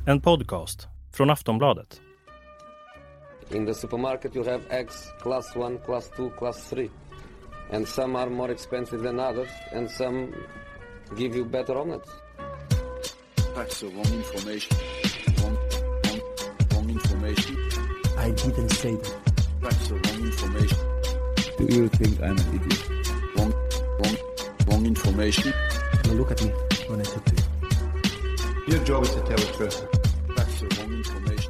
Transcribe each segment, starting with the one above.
En podcast från Aftonbladet. In the supermarket you have eggs class 1, class 2, class 3. And some are more expensive than others and some give you better omelets. That's the wrong information. Wrong information. I didn't say that. That's the wrong information. Do you think I'm an idiot? Wrong information. Now look at me when I talk to you. Your job is to tell the truth. That's the wrong information.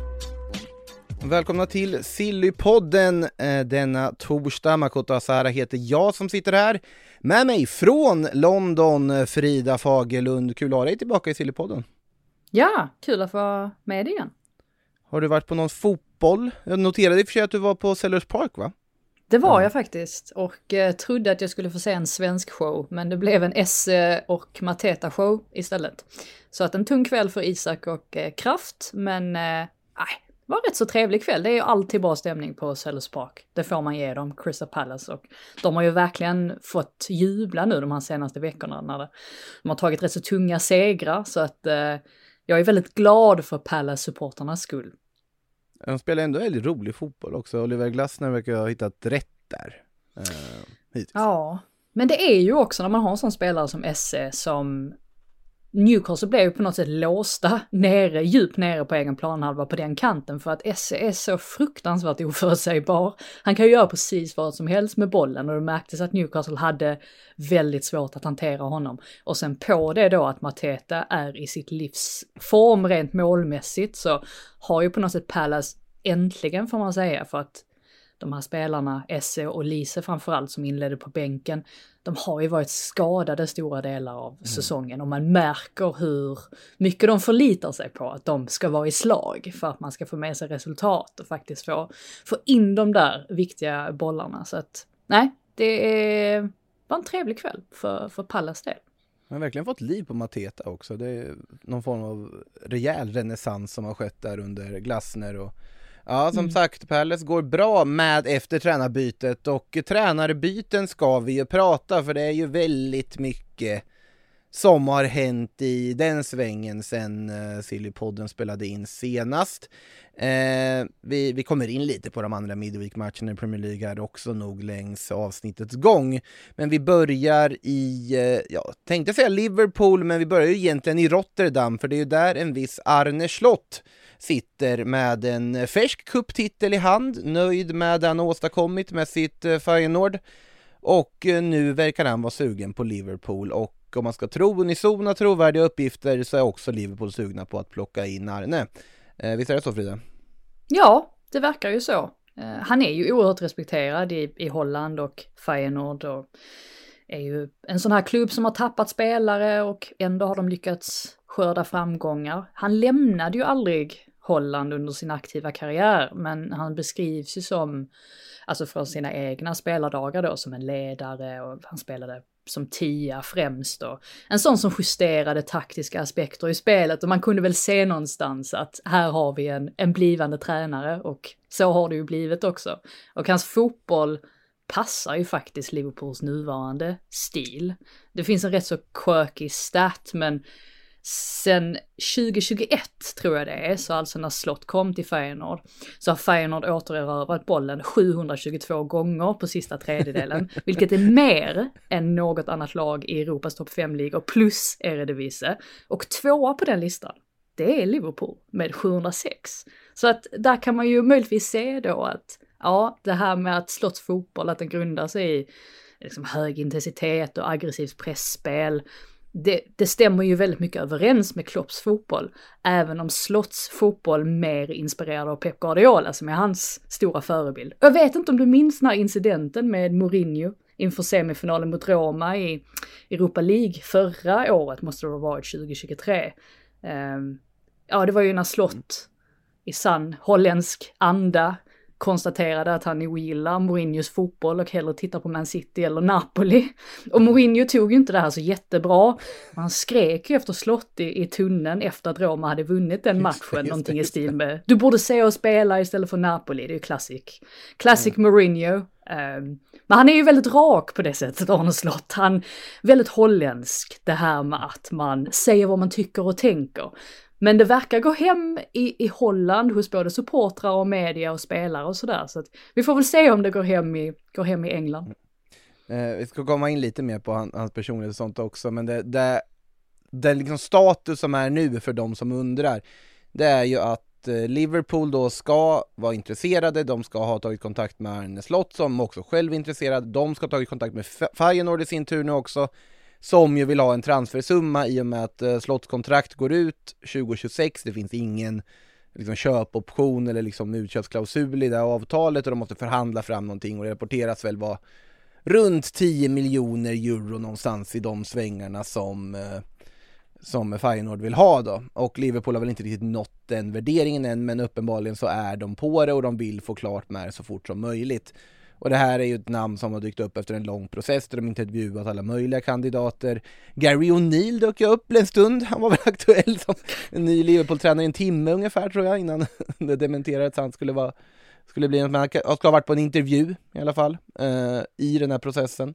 Välkomna till Sillypodden denna torsdag. Makoto Asara heter jag som sitter här. Med mig från London, Frida Fagerlund. Kul att ha dig tillbaka i Sillypodden. Ja, kul att få vara med igen. Har du varit på någon fotboll? Jag noterade i och för sig att du var på Sellers Park, va? Det var jag faktiskt och trodde att jag skulle få se en svensk show, men det blev en Esse och Mateta show istället. Så att en tung kväll för Isak och Kraft, men det var rätt så trevlig kväll. Det är ju alltid bra stämning på Sellers Park. Det får man ge dem, Crystal Palace, och de har ju verkligen fått jubla nu de här senaste veckorna när de har tagit rätt så tunga segrar, så att jag är väldigt glad för Palace-supporternas skull. De spelar ändå väldigt rolig fotboll också. Oliver Glasner verkar ha hittat rätt där. Hittills. Ja, men det är ju också när man har en sån spelare som Esse som Newcastle blev ju på något sätt låsta djupt nere på egen planhalva på den kanten, för att Esse är så fruktansvärt oförutsägbar. Han kan ju göra precis vad som helst med bollen, och det märktes att Newcastle hade väldigt svårt att hantera honom. Och sen på det då att Mateta är i sitt livs form rent målmässigt, så har ju på något sätt Palace äntligen, får man säga, för att de här spelarna, Esse och Lise framförallt, som inledde på bänken, de har ju varit skadade stora delar av säsongen, och man märker hur mycket de förlitar sig på att de ska vara i slag för att man ska få med sig resultat och faktiskt få in de där viktiga bollarna. Så att nej, det var en trevlig kväll för Pallas del. Man har verkligen fått liv på Mateta också. Det är någon form av rejäl renässans som har skett där under Glasner. Och ja, som sagt, Palace går bra med efter tränarbytet, och tränarbyten ska vi ju prata, för det är ju väldigt mycket som har hänt i den svängen sen Sillypodden spelade in senast. Vi kommer in lite på de andra midweek-matcherna i Premier League här också nog längs avsnittets gång. Men vi börjar i, tänkte säga Liverpool, men vi börjar ju egentligen i Rotterdam, för det är ju där en viss Arne Slot sitter med en färsk kupptitel i hand, nöjd med det han åstadkommit med sitt Feyenoord, och nu verkar han vara sugen på Liverpool, och om man ska tro unisona trovärdiga uppgifter så är också Liverpool sugna på att plocka in Arne. Visst är det så, Frida? Ja, det verkar ju så. Han är ju oerhört respekterad i Holland, och Feyenoord och är ju en sån här klubb som har tappat spelare och ändå har de lyckats skörda framgångar. Han lämnade ju aldrig Holland under sin aktiva karriär, men han beskrivs ju som, alltså från sina egna spelardagar då, som en ledare, och han spelade som 10 främst då. En sån som justerade taktiska aspekter i spelet, och man kunde väl se någonstans att här har vi en blivande tränare, och så har det ju blivit också. Och hans fotboll passar ju faktiskt Liverpools nuvarande stil. Det finns en rätt så quirky stat, men sen 2021 tror jag det är, så alltså när Slot kom till Feyenoord, så har Feyenoord återerövrat bollen 722 gånger på sista tredjedelen, vilket är mer än något annat lag i Europas topp 5-ligor plus Eredivisie. Och tvåa på den listan, det är Liverpool med 706. Så att där kan man ju möjligtvis se då att ja, det här med att Slots fotboll, att den grundar sig i liksom hög intensitet och aggressivt pressspel, det stämmer ju väldigt mycket överens med Klopps fotboll, även om Slots fotboll mer inspirerad av Pep Guardiola som är hans stora förebild. Jag vet inte om du minns den här incidenten med Mourinho inför semifinalen mot Roma i Europa League förra året, måste det ha varit 2023. Ja, det var ju när Slot i sann holländsk anda konstaterade att han ogillar Mourinhos fotboll och hellre tittar på Man City eller Napoli. Och Mourinho tog ju inte det här så jättebra. Han skrek ju efter Slott i tunneln efter att Roma hade vunnit den matchen. Någonting i stil med, du borde se och spela istället för Napoli. Det är ju classic Mourinho. Men han är ju väldigt rak på det sättet, Arne Slott. Han är väldigt holländsk, det här med att man säger vad man tycker och tänker. Men det verkar gå hem i Holland hos både supportrar och media och spelare och sådär. Så att vi får väl se om det går hem i England. Vi ska komma in lite mer på hans personlighet och sånt också. Men det liksom status som är nu för de som undrar, det är ju att Liverpool då ska vara intresserade. De ska ha tagit kontakt med Arne Slott som också själv är intresserad. De ska ha tagit kontakt med Feyenoord i sin tur nu också, som ju vill ha en transfersumma i och med att Slotts kontrakt går ut 2026. Det finns ingen liksom köpoption eller liksom utköpsklausul i det här avtalet och de måste förhandla fram någonting, och det rapporteras väl vara runt 10 miljoner euro någonstans i de svängarna som Feyenoord vill ha då. Och Liverpool har väl inte riktigt nått den värderingen än, men uppenbarligen så är de på det och de vill få klart med det så fort som möjligt. Och det här är ju ett namn som har dykt upp efter en lång process där de intervjuat alla möjliga kandidater. Gary O'Neill dök upp en stund. Han var väl aktuell som en ny Liverpool-tränare i en timme ungefär, tror jag, innan det dementerades att han skulle bli en, man ska ha varit på en intervju i alla fall i den här processen.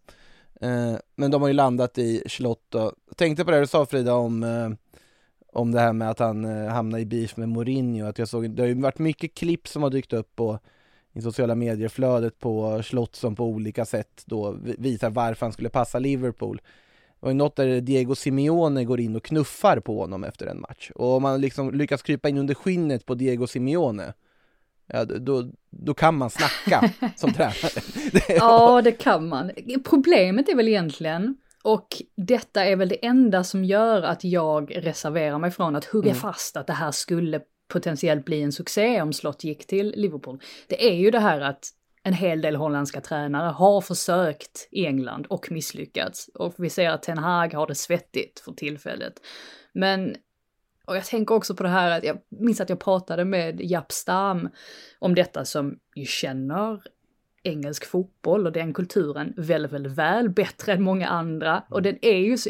Men de har ju landat i Slott. Och tänkte på det du sa, Frida, om det här med att han hamnade i beef med Mourinho. Att jag såg, det har ju varit mycket klipp som har dykt upp i sociala medier-flödet på Slott som på olika sätt då visar varför han skulle passa Liverpool. Det var ju något där Diego Simeone går in och knuffar på honom efter en match. Och om man liksom lyckas krypa in under skinnet på Diego Simeone, ja, då kan man snacka som tränare. Ja, det kan man. Problemet är väl egentligen, och detta är väl det enda som gör att jag reserverar mig från att hugga fast att det här skulle potentiellt bli en succé om Slott gick till Liverpool. Det är ju det här att en hel del holländska tränare har försökt i England och misslyckats. Och vi ser att Ten Hag har det svettigt för tillfället. Men, och jag tänker också på det här att jag minns att jag pratade med Jaap Stam om detta, som ju känner engelsk fotboll och den kulturen väldigt, väldigt väl, bättre än många andra. Och den är ju så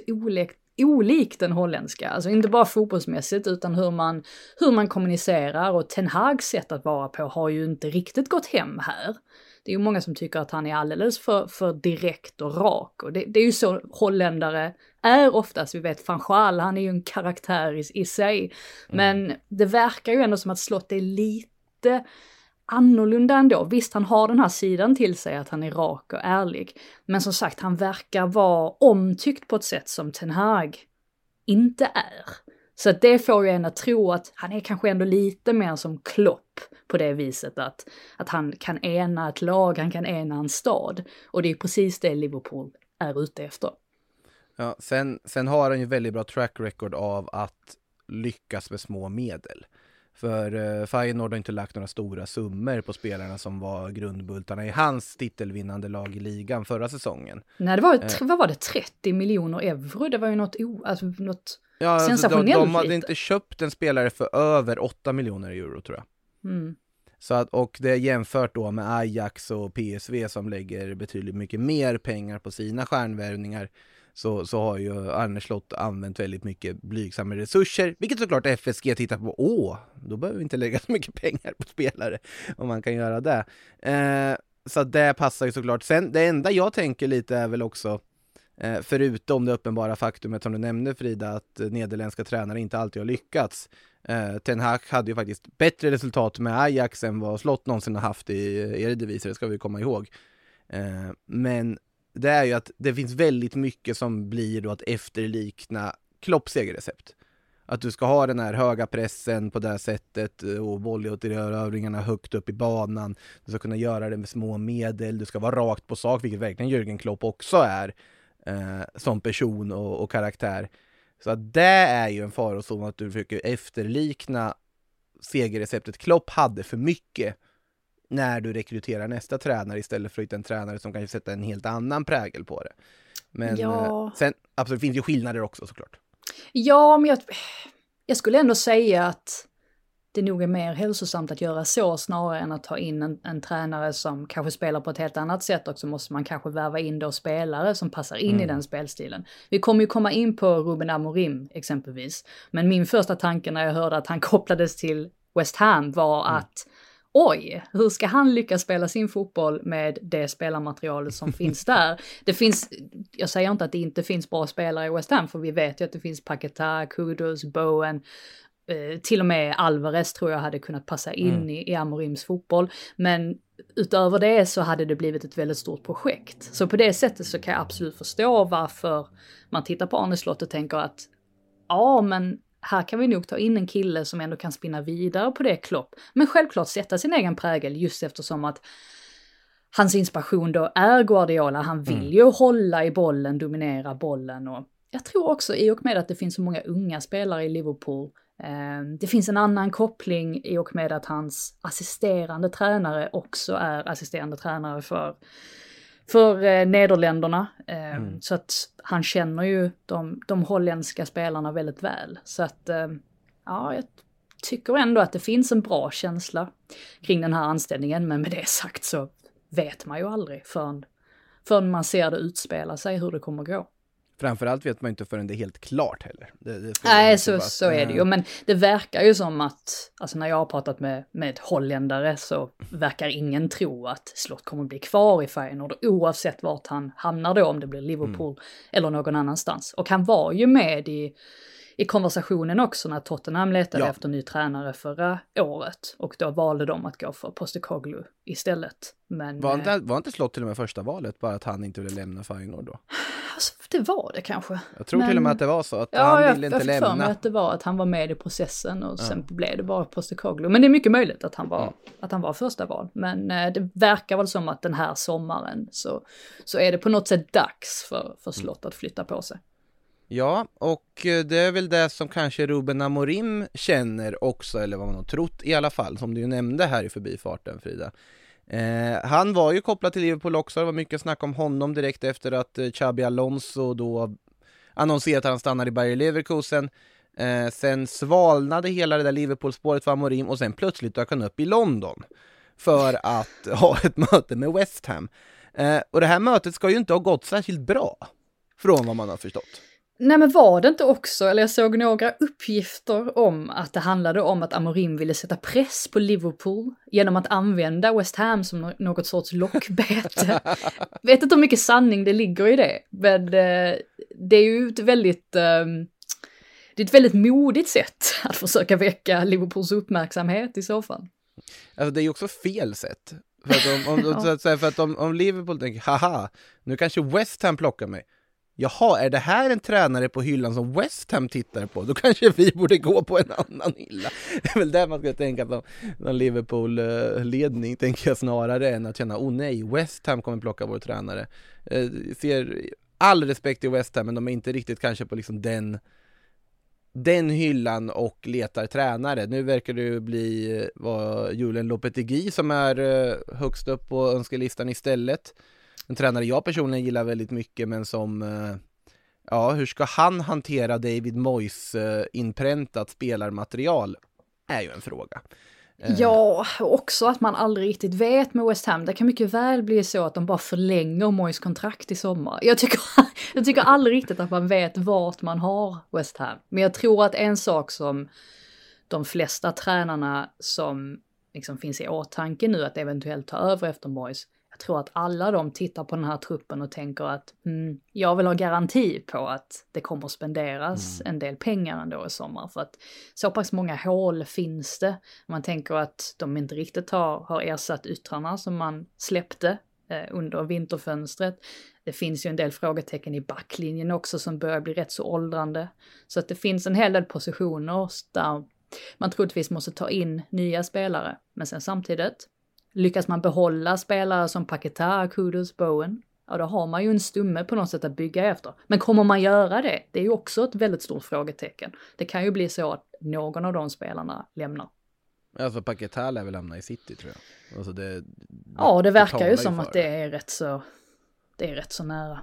olik den holländska. Alltså inte bara fotbollsmässigt utan hur man kommunicerar, och Ten Hags sätt att vara på har ju inte riktigt gått hem här. Det är ju många som tycker att han är alldeles för direkt och rak, och det är ju så holländare är oftast. Vi vet Van Gaal, han är ju en karaktär i sig. Men det verkar ju ändå som att Slott är lite annorlunda ändå. Visst, han har den här sidan till sig att han är rak och ärlig. Men som sagt, han verkar vara omtyckt på ett sätt som Ten Hag inte är. Så att det får ju en att tro att han är kanske ändå lite mer som Klopp på det viset att han kan ena ett lag, han kan ena en stad. Och det är precis det Liverpool är ute efter. Ja, sen har han ju väldigt bra track record av att lyckas med små medel. För Feyenoord har inte lagt några stora summor på spelarna som var grundbultarna i hans titelvinnande lag i ligan förra säsongen. Nej, det var vad var det, 30 miljoner euro? Det var ju något sensationellt. De hade inte köpt en spelare för över 8 miljoner euro, tror jag. Så att, och det är jämfört då med Ajax och PSV som lägger betydligt mycket mer pengar på sina stjärnvärvningar. Så har ju Arne Slott använt väldigt mycket blygsamma resurser, vilket såklart FSG tittar på. Då behöver vi inte lägga så mycket pengar på spelare om man kan göra det. Så det passar ju såklart. Sen, det enda jag tänker lite är väl också, förutom det uppenbara faktumet som du nämnde, Frida, att nederländska tränare inte alltid har lyckats. Ten Hag hade ju faktiskt bättre resultat med Ajax än vad Slott någonsin har haft i Eredivisie, det ska vi komma ihåg. Men det är ju att det finns väldigt mycket som blir då att efterlikna Klopps segerrecept. Att du ska ha den här höga pressen på det här sättet och volleyåterövringarna högt upp i banan. Du ska kunna göra det med små medel. Du ska vara rakt på sak, vilket verkligen Jürgen Klopp också är som person och karaktär. Så att det är ju en farozon att du försöker efterlikna segerreceptet Klopp hade för mycket när du rekryterar nästa tränare istället för att en tränare som kan sätta en helt annan prägel på det. Men sen absolut finns ju skillnader också såklart. Ja, men jag skulle ändå säga att det nog är mer hälsosamt att göra så snarare än att ta in en tränare som kanske spelar på ett helt annat sätt, och så måste man kanske värva in då spelare som passar in i den spelstilen. Vi kommer ju komma in på Ruben Amorim exempelvis, men min första tanke när jag hörde att han kopplades till West Ham var att oj, hur ska han lyckas spela sin fotboll med det spelarmaterialet som finns där? Det finns, jag säger inte att det inte finns bra spelare i West Ham, för vi vet ju att det finns Paquetá, Kudus, Bowen, Till och med Alvarez tror jag hade kunnat passa in i Amorims fotboll. Men utöver det så hade det blivit ett väldigt stort projekt. Så på det sättet så kan jag absolut förstå varför man tittar på Arne Slott och tänker att ja, men här kan vi nog ta in en kille som ändå kan spinna vidare på det Klopp. Men självklart sätta sin egen prägel just eftersom att hans inspiration då är Guardiola. Han vill ju hålla i bollen, dominera bollen. Och jag tror också i och med att det finns så många unga spelare i Liverpool. Det finns en annan koppling i och med att hans assisterande tränare också är assisterande tränare för Nederländerna. Så att han känner ju de holländska spelarna väldigt väl. Så att ja, jag tycker ändå att det finns en bra känsla kring den här anställningen. Men med det sagt så vet man ju aldrig förrän man ser det utspela sig hur det kommer gå. Framförallt vet man inte förrän det är helt klart heller. Nej, så är det ju. Men det verkar ju som att, alltså när jag har pratat med holländare så verkar ingen tro att Slott kommer bli kvar i Feyenoord oavsett vart han hamnar då, om det blir Liverpool eller någon annanstans. Och han var ju med i konversationen också när Tottenham letade efter ny tränare förra året. Och då valde de att gå för Postecoglou istället. Men, var inte Slott till och med första valet, bara att han inte ville lämna Feyenoord då? Alltså, det var det kanske. Jag tror till och med att det var så, att han ville inte lämna. Ja, jag för mig att det var att han var med i processen och sen blev det bara Postecoglou. Men det är mycket möjligt att han var första val. Men det verkar väl som att den här sommaren så är det på något sätt dags för Slott att flytta på sig. Ja, och det är väl det som kanske Ruben Amorim känner också, eller vad man har trott i alla fall, som du nämnde här i förbifarten, Frida. Han var ju kopplad till Liverpool också, det var mycket snack om honom direkt efter att Xabi Alonso då annonserat att han stannar i Bayer Leverkusen. Sen svalnade hela det där Liverpool-spåret för Amorim och sen plötsligt dök han upp i London för att ha ett möte med West Ham. Och det här mötet ska ju inte ha gått särskilt bra, från vad man har förstått. Nej, men var det inte också, eller jag såg några uppgifter om att det handlade om att Amorim ville sätta press på Liverpool genom att använda West Ham som något sorts lockbete. Vet inte hur mycket sanning det ligger i det, men det är ju ett väldigt modigt sätt att försöka väcka Liverpools uppmärksamhet i så fall. Alltså det är ju också fel sätt. För att om Liverpool tänker, haha, nu kanske West Ham plockar mig. Jaha, är det här en tränare på hyllan som West Ham tittar på? Då kanske vi borde gå på en annan hylla. Det är väl där man ska tänka på någon Liverpool-ledning, tänker jag snarare än att känna, nej, West Ham kommer plocka vår tränare. Ser all respekt till West Ham, men de är inte riktigt kanske på liksom den hyllan och letar tränare. Nu verkar det ju bli Julen Lopetegui som är högst upp på önskelistan istället. En tränare jag personligen gillar väldigt mycket, men som hur ska han hantera David Moyes inpräntat spelarmaterial är ju en fråga. Ja, också att man aldrig riktigt vet med West Ham. Det kan mycket väl bli så att de bara förlänger Moyes kontrakt i sommar. Jag tycker aldrig riktigt att man vet vart man har West Ham. Men jag tror att en sak som de flesta tränarna som liksom finns i åtanke nu att eventuellt ta över efter Moyes, jag tror att alla de tittar på den här truppen och tänker att jag vill ha garanti på att det kommer att spenderas en del pengar ändå i sommar. För att så pass många hål finns det. Man tänker att de inte riktigt har ersatt yttrarna som man släppte under vinterfönstret. Det finns ju en del frågetecken i backlinjen också som börjar bli rätt så åldrande. Så att det finns en hel del positioner där man troligtvis måste ta in nya spelare. Men sen samtidigt, lyckas man behålla spelare som Paquetá, Kudus, Bowen, ja då har man ju en stumme på något sätt att bygga efter. Men kommer man göra det? Det är ju också ett väldigt stort frågetecken. Det kan ju bli så att någon av de spelarna lämnar. Alltså Paquetá lär väl lämna i City, tror jag. Alltså det verkar ju som att det är rätt så nära.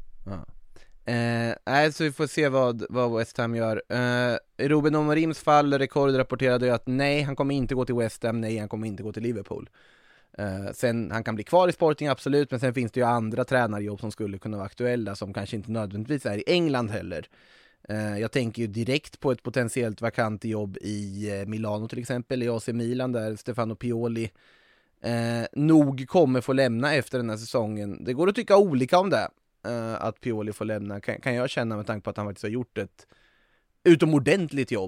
Ja. Så vi får se vad West Ham gör. Ruben Amorims fall, Rekord rapporterade ju att nej, han kommer inte gå till West Ham, nej, han kommer inte gå till Liverpool. Sen han kan bli kvar i Sporting, absolut, men sen finns det ju andra tränarjobb som skulle kunna vara aktuella som kanske inte nödvändigtvis är i England heller. Jag tänker ju direkt på ett potentiellt vakant jobb i Milano till exempel, i AC Milan där Stefano Pioli nog kommer få lämna efter den här säsongen. Det går att tycka olika om det, att Pioli får lämna, kan jag känna, med tanke på att han faktiskt har gjort ett utomordentligt jobb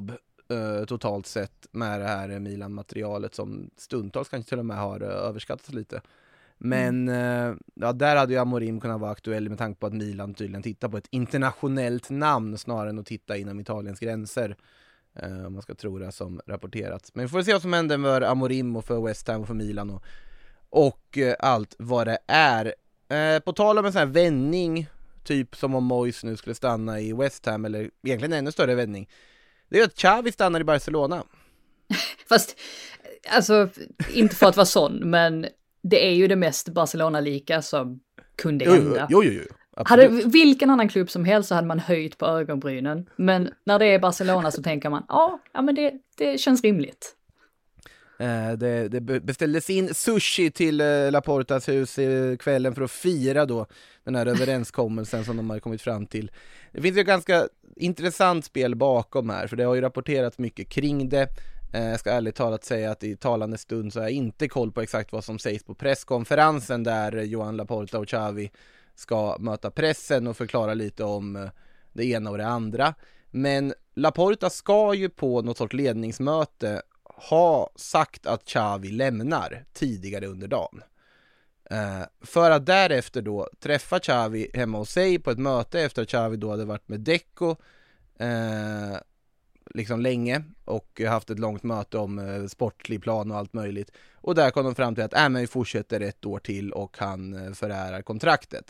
totalt sett med det här Milan-materialet som stundtals kanske till och med har överskattats lite. Men där hade ju Amorim kunnat vara aktuell med tanke på att Milan tydligen tittar på ett internationellt namn snarare än att titta inom Italiens gränser. Om man ska tro det som rapporterats. Men vi får se vad som händer med Amorim och för West Ham och för Milan och allt vad det är. På tal om en sån här vändning, typ som om Moyes nu skulle stanna i West Ham, eller egentligen en ännu större vändning. Det är att Xavi stannar i Barcelona. Fast, alltså, inte för att vara sån, men det är ju det mest Barcelona-lika som kunde hända. Jo. Vilken annan klubb som helst så hade man höjt på ögonbrynen. Men när det är Barcelona så tänker man, ja men det känns rimligt. Det beställdes in sushi till Laportas hus i kvällen för att fira då den här överenskommelsen som de har kommit fram till. Det finns ju ett ganska intressant spel bakom här, för det har ju rapporterats mycket kring det. Jag ska ärligt talat säga att i talande stund så har jag inte koll på exakt vad som sägs på presskonferensen där Joan Laporta och Xavi ska möta pressen och förklara lite om det ena och det andra. Men Laporta ska ju på något sorts ledningsmöte ha sagt att Xavi lämnar tidigare under dagen. För att därefter då träffa Xavi hemma hos sig på ett möte efter att Xavi då hade varit med Deco liksom länge och haft ett långt möte om sportlig plan och allt möjligt. Och där kom de fram till att men vi fortsätter 1 år till och han förärar kontraktet.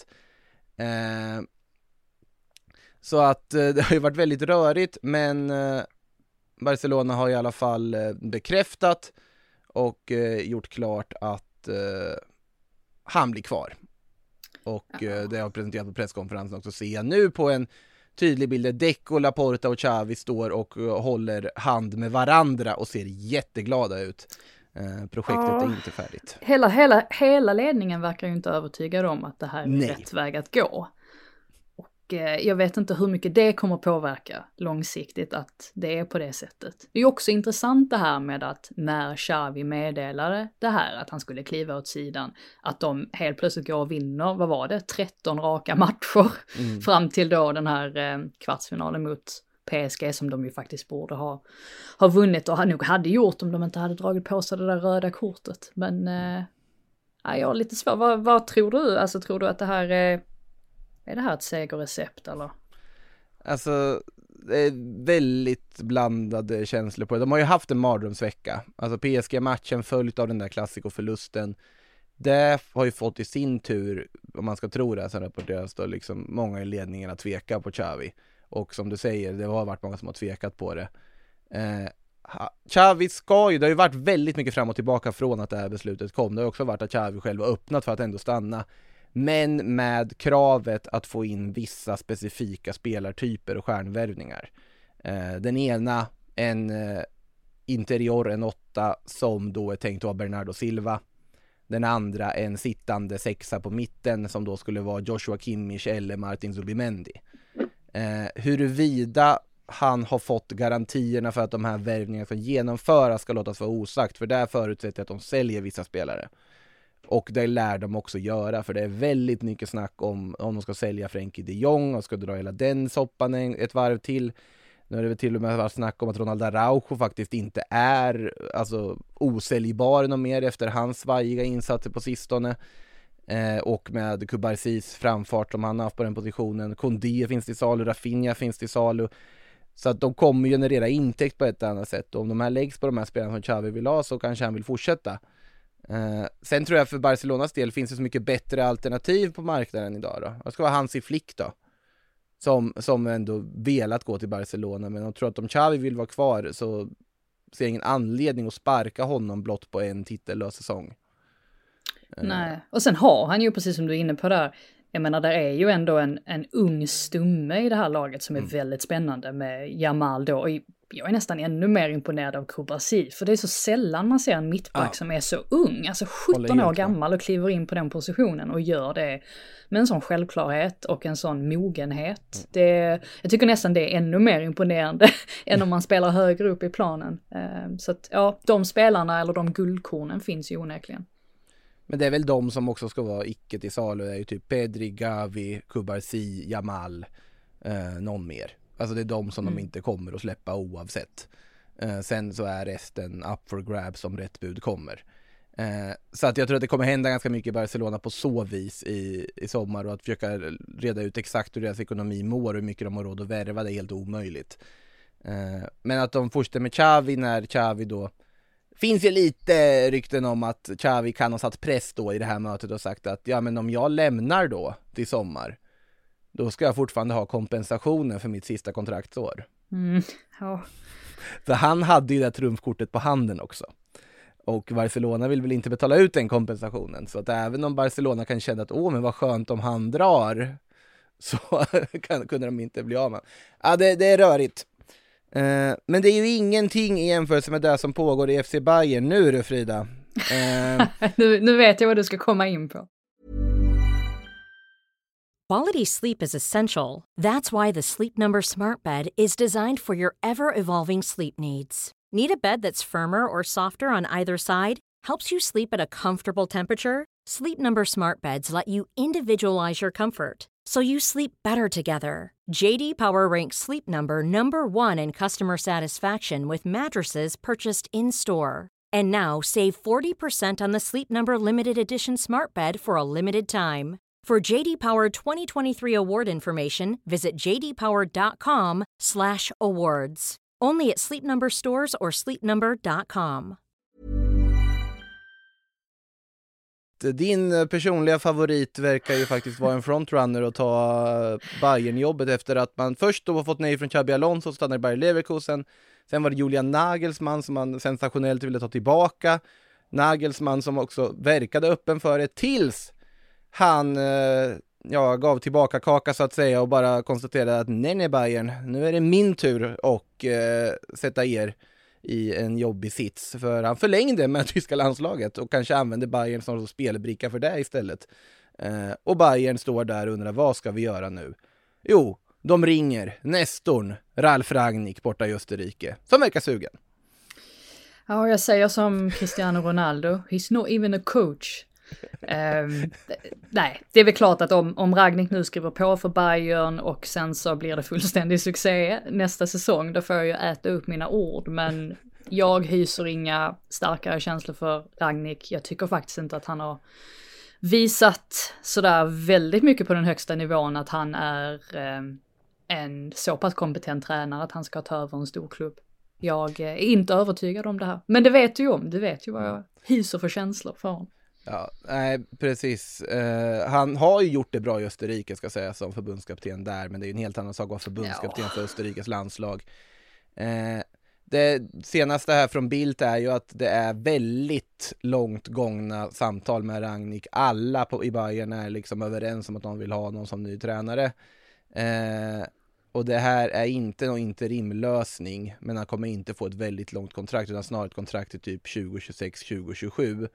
Så att det har ju varit väldigt rörigt, men Barcelona har i alla fall bekräftat och gjort klart att han blir kvar. Och det har presenterat på presskonferensen också, ser jag nu på en tydlig bild där Deco, Laporta och Xavi står och håller hand med varandra och ser jätteglada ut. Projektet är inte färdigt. Hela ledningen verkar ju inte övertygad om att det här är rätt väg att gå. Och jag vet inte hur mycket det kommer påverka långsiktigt att det är på det sättet. Det är också intressant det här med att när Xavi meddelade det här, att han skulle kliva åt sidan, att de helt plötsligt går och vinner, vad var det, 13 raka matcher fram till då den här kvartsfinalen mot PSG som de ju faktiskt borde ha vunnit och nog hade gjort om de inte hade dragit på sig det där röda kortet. Men jag är lite svår. Vad tror du? Alltså tror du att det här är det här ett segerrecept eller? Alltså det är väldigt blandade känslor på det. De har ju haft en mardrömsvecka. Alltså PSG-matchen följt av den där klassikoförlusten. Det har ju fått i sin tur, om man ska tro det, som rapporteras då, liksom många i ledningen att tveka på Xavi. Och som du säger, det har varit många som har tvekat på det. Xavi det har ju varit väldigt mycket fram och tillbaka från att det här beslutet kom. Det har också varit att Xavi själv har öppnat för att ändå stanna. Men med kravet att få in vissa specifika spelartyper och stjärnvärvningar. Den ena, en interior, en 8 som då är tänkt att vara Bernardo Silva. Den andra, en sittande 6 på mitten som då skulle vara Joshua Kimmich eller Martin Zubimendi. Huruvida han har fått garantierna för att de här värvningarna ska genomföras ska låtas vara osagt, för där förutsätter att de säljer vissa spelare. Och det lär de också göra, för det är väldigt mycket snack om de ska sälja Frenkie de Jong och ska dra hela den soppan ett varv till. Nu är det väl till och med snack om att Ronald Araujo faktiskt inte är osäljbar någon mer efter hans svajiga insatser på sistone. Och med Kubarsis framfart som han har haft på den positionen. Kondé finns till salu, Rafinha finns till salu. Så att de kommer generera intäkt på ett annat sätt. Och om de här läggs på de här spelarna som Xavi vill ha så kanske han vill fortsätta. Sen tror jag för Barcelonas del finns det så mycket bättre alternativ på marknaden idag då. Det ska vara Hansi Flick då. Som ändå velat gå till Barcelona. Men jag tror att om Xavi vill vara kvar så ser jag ingen anledning att sparka honom blott på en titellös säsong. Nej, och sen har han ju precis som du är inne på där, jag menar där är ju ändå en ung stumme i det här laget som är väldigt spännande med Jamal då, och jag är nästan ännu mer imponerad av Kubarsi, för det är så sällan man ser en mittback som är så ung, alltså 17 år gammal och kliver in på den positionen och gör det med en sån självklarhet och en sån mogenhet. Jag tycker nästan det är ännu mer imponerande än om man spelar högre upp i planen. Så att ja, de spelarna eller de guldkornen finns ju onekligen. Men det är väl de som också ska vara icke till salu. Det är ju typ Pedri, Gavi, Kubarsi, Jamal, någon mer. Alltså det är de som de inte kommer att släppa oavsett. Sen så är resten up for grabs om rätt bud kommer. Så att jag tror att det kommer hända ganska mycket i Barcelona på så vis i sommar, och att försöka reda ut exakt hur deras ekonomi mår och hur mycket de har råd att värva, det är helt omöjligt. Men att de fortsätter med Xavi när Xavi då, finns ju lite rykten om att Xavi kan ha satt press då i det här mötet och sagt att ja, men om jag lämnar då till sommar, då ska jag fortfarande ha kompensationen för mitt sista kontraktsår. Ja. För han hade ju det trumfkortet på handen också. Och Barcelona vill väl inte betala ut den kompensationen. Så att även om Barcelona kan känna att men vad skönt om han drar, så kunde de inte bli av med. Ja, det är rörigt. Men det är ju ingenting i jämförelse med det som pågår i FC Bayern nu, du Frida. Nu vet jag vad du ska komma in på. Quality sleep is essential. That's why the Sleep Number Smart Bed is designed for your ever-evolving sleep needs. Need a bed that's firmer or softer on either side? Helps you sleep at a comfortable temperature? Sleep Number Smart Beds let you individualize your comfort, so you sleep better together. JD Power ranks Sleep Number #1 in customer satisfaction with mattresses purchased in-store. And now save 40% on the Sleep Number Limited Edition Smart Bed for a limited time. For JD Power 2023 award information, visit jdpower.com/awards. Only at Sleep Number stores or sleepnumber.com. Din personliga favorit verkar ju faktiskt vara en frontrunner och ta Bayern-jobbet efter att man först då har fått nej från Xabi Alonso och stannar i Bayer Leverkusen. Sen var det Julian Nagelsmann som man sensationellt ville ta tillbaka. Nagelsmann som också verkade öppen för det tills han gav tillbaka kaka så att säga och bara konstaterade att nej Bayern, nu är det min tur och sätta er i en jobbig sits. För han förlängde med tyska landslaget och kanske använde Bayern som spelbricka för det istället. Och Bayern står där och undrar, vad ska vi göra nu? Jo, de ringer Nestorn Ralf Rangnick borta i Österrike, som verkar sugen. Ja, jag säger som Cristiano Ronaldo, he's not even a coach. Nej, det är väl klart att om Rangnick nu skriver på för Bayern och sen så blir det fullständig succé nästa säsong, då får jag ju äta upp mina ord, men jag hyser inga starkare känslor för Rangnick. Jag tycker faktiskt inte att han har visat sådär väldigt mycket på den högsta nivån att han är en så pass kompetent tränare att han ska ta över en stor klubb. Jag är inte övertygad om det här, men det vet du ju om, du vet ju vad jag hyser för känslor för honom. Ja, nej, precis. Han har ju gjort det bra i Österrike, ska säga, som förbundskapten där, men det är ju en helt annan sak att vara förbundskapten för Österrikes landslag. Det senaste här från Bildt är ju att det är väldigt långt gångna samtal med Rangnick. Alla i Bayern är liksom överens om att de vill ha någon som ny tränare. Och det här är inte någon interimlösning, men han kommer inte få ett väldigt långt kontrakt, utan snarare ett kontrakt till typ 2026-2027.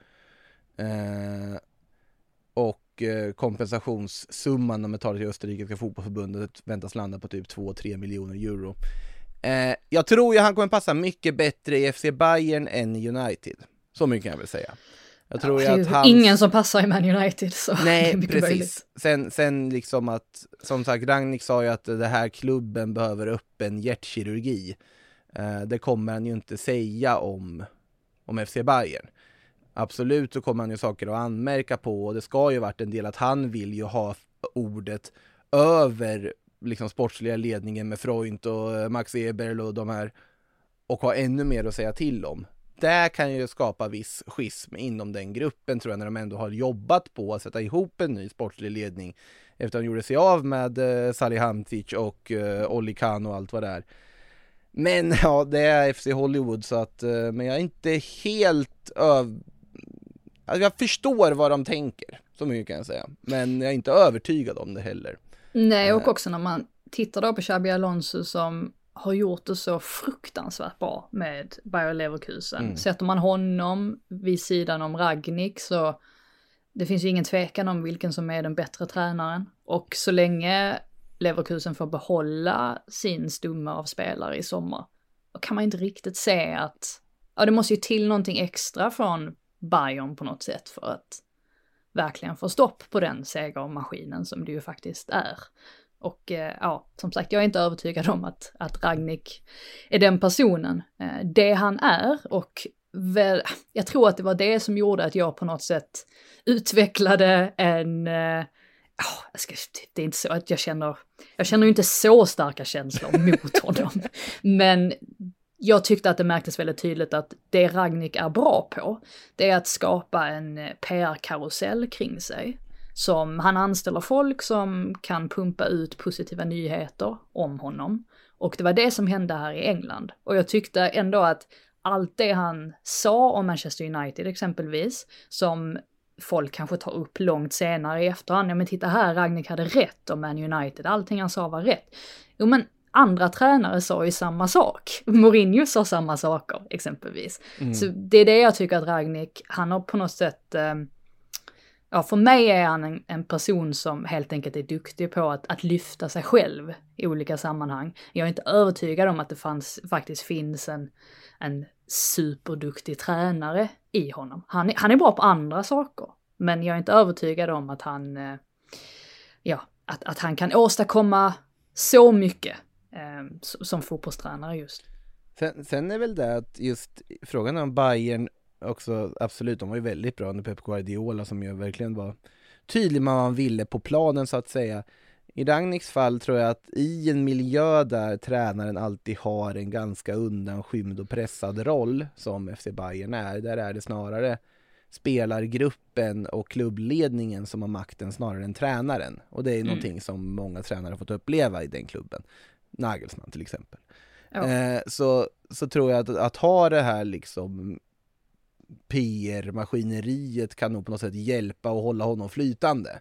Och kompensationssumman de betalar till Österrikiska fotbollsförbundet väntas landa på typ 2-3 miljoner euro. Jag tror ju han kommer passa mycket bättre i FC Bayern än i United. Så mycket kan jag väl säga. Jag tror det är att hans... ingen som passar i Man United, så nej, precis. Sen liksom att, som sagt, Rangnick sa ju att det här klubben behöver upp en hjärtkirurgi. Det kommer han ju inte säga om FC Bayern. Absolut så kommer han ju saker att anmärka på, och det ska ju varit en del att han vill ju ha ordet över liksom sportsliga ledningen med Freund och Max Eberl och de här, och ha ännu mer att säga till om. Det kan ju skapa viss schism inom den gruppen, tror jag, när de ändå har jobbat på att sätta ihop en ny sportslig ledning efter att de gjorde sig av med Salihamidzic och Oli Kahn och allt vad det är. Men ja, det är FC Hollywood, så att, men jag är inte helt alltså, jag förstår vad de tänker, så mycket kan jag säga, men jag är inte övertygad om det heller. Nej, och också när man tittar då på Xabi Alonso som har gjort det så fruktansvärt bra med Bayer Leverkusen. Sätter man honom vid sidan om Rangnick, så det finns ju ingen tvekan om vilken som är den bättre tränaren. Och så länge Leverkusen får behålla sin stomme av spelare i sommar, då kan man inte riktigt se att det måste ju till någonting extra från Bayern på något sätt för att verkligen få stopp på den segermaskinen som det ju faktiskt är. Och ja, som sagt, jag är inte övertygad om att Rangnick är den personen. Det han är, och väl, jag tror att det var det som gjorde att jag på något sätt utvecklade en... det är inte så att jag känner ju inte så starka känslor mot honom. Men jag tyckte att det märktes väldigt tydligt att det Rangnick är bra på, det är att skapa en PR-karusell kring sig. Som han anställer folk som kan pumpa ut positiva nyheter om honom. Och det var det som hände här i England. Och jag tyckte ändå att allt det han sa om Manchester United exempelvis, som folk kanske tar upp långt senare i efterhand. Ja men titta här, Rangnick hade rätt om Man United. Allting han sa var rätt. Jo men andra tränare sa ju samma sak. Mourinho sa samma saker exempelvis. Så det är det jag tycker att Rangnick, han har på något sätt... för mig är han en person som helt enkelt är duktig på att lyfta sig själv i olika sammanhang. Jag är inte övertygad om att det faktiskt finns en superduktig tränare i honom. Han är bra på andra saker, men jag är inte övertygad om att att han kan åstadkomma så mycket som fotbollstränare just. Sen är väl det att just frågan om Bayern också, absolut, de var ju väldigt bra under Pep Guardiola som ju verkligen var tydlig med vad man ville på planen så att säga. I Rangnicks fall tror jag att i en miljö där tränaren alltid har en ganska undanskymd och pressad roll som FC Bayern är, där är det snarare spelargruppen och klubbledningen som har makten snarare än tränaren. Och det är någonting som många tränare har fått uppleva i den klubben. Nagelsmann till exempel. Ja. Så tror jag att ha det här liksom PR-maskineriet kan nog på något sätt hjälpa och hålla honom flytande.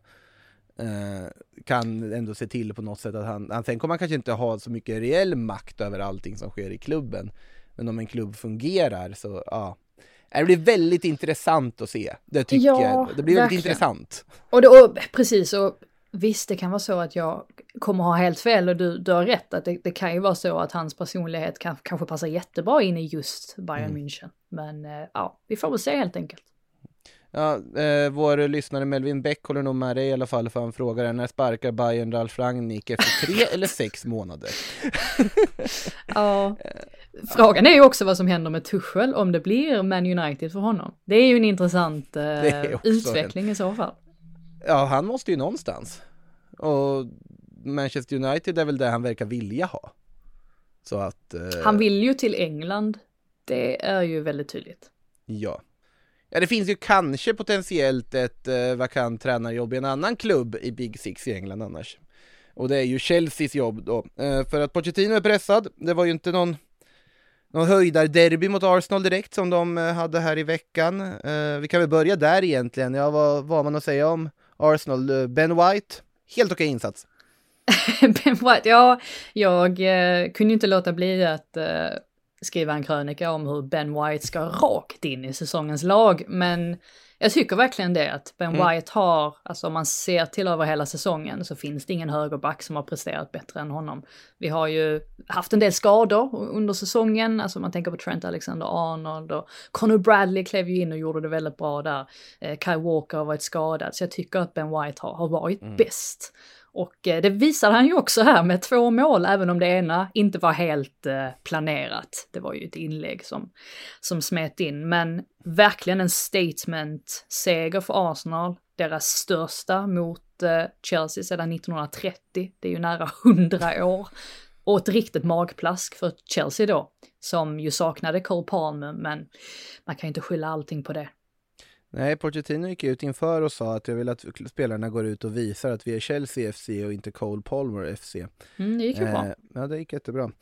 Kan ändå se till på något sätt att han sen kommer han kanske inte ha så mycket reell makt över allting som sker i klubben. Men om en klubb fungerar så det blir väldigt intressant att se. Det tycker jag. Det blir väldigt intressant. Och precis, och visst det kan vara så att jag kommer ha helt fel och du har rätt. Att det kan ju vara så att hans personlighet kanske passar jättebra in i just Bayern München. Men vi får väl se helt enkelt. Ja, vår lyssnare Melvin Bäck håller nog med dig i alla fall, för han frågar när sparkar Bayern Ralf Rangnick efter 3 eller 6 månader? Ja, frågan är ju också vad som händer med Tuchel om det blir Man United för honom. Det är ju en intressant utveckling i så fall. Ja, han måste ju någonstans. Och Manchester United är väl det han verkar vilja ha. Så att... Han vill ju till England. Det är ju väldigt tydligt. Ja. Ja, det finns ju kanske potentiellt ett vakant tränarjobb i en annan klubb i Big Six i England annars. Och det är ju Chelseas jobb då. För att Pochettino är pressad. Det var ju inte någon höjdarderby mot Arsenal direkt som de hade här i veckan. Vi kan väl börja där egentligen. Ja, vad har man att säga om Arsenal? Ben White, helt okej insats. Ben White, ja, jag kunde inte låta bli att skriva en krönika om hur Ben White ska rakt in i säsongens lag, men jag tycker verkligen det att Ben White har, alltså om man ser till över hela säsongen så finns det ingen högerback som har presterat bättre än honom. Vi har ju haft en del skador under säsongen, alltså man tänker på Trent Alexander-Arnold och Conor Bradley klev ju in och gjorde det väldigt bra där. Kyle Walker har varit skadad, så jag tycker att Ben White har varit bäst. Och det visade han ju också här med 2 mål, även om det ena inte var helt planerat. Det var ju ett inlägg som smet in. Men verkligen en statement-seger för Arsenal. Deras största mot Chelsea sedan 1930. Det är ju nära 100 år. Och ett riktigt magplask för Chelsea då, som ju saknade Cole Palmer. Men man kan ju inte skylla allting på det. Nej, Pochettino gick ut inför och sa att jag vill att spelarna går ut och visar att vi är Chelsea FC och inte Cole Palmer FC. Det gick ju bra. Ja, det gick jättebra.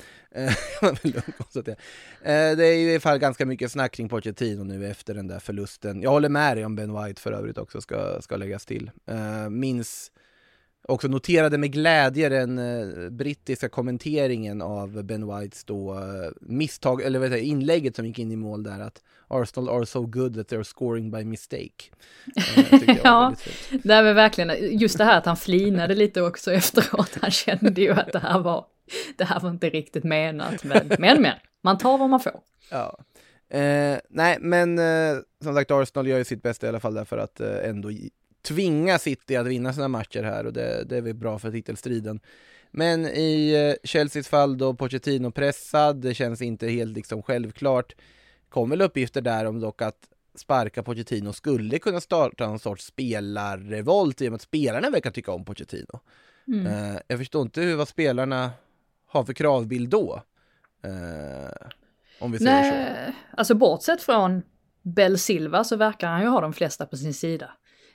Det är ju i alla fall ganska mycket snack kring Pochettino nu efter den där förlusten. Jag håller med dig om Ben White för övrigt också ska läggas till. Minns också noterade med glädje den brittiska kommenteringen av Ben Whites då misstag, eller inlägget som gick in i mål där, att Arsenal are so good that they're scoring by mistake. Ja, det är verkligen just det här att han flinade lite också efteråt. Han kände ju att det här var inte riktigt menat, men man tar vad man får. Ja. Nej, men som sagt, Arsenal gör ju sitt bästa i alla fall därför att ändå tvinga City att vinna sina matcher här, och det är väl bra för titelstriden. Men i Chelseas fall då, Pochettino pressad, det känns inte helt liksom självklart. Kommer väl uppgifter där om dock att sparka Pochettino skulle kunna starta en sorts spelarrevolt i och med att spelarna verkar tycka om Pochettino. Jag förstår inte vad spelarna har för kravbild då. Om vi säger så. Alltså bortsett från Bel Silva så verkar han ju ha de flesta på sin sida.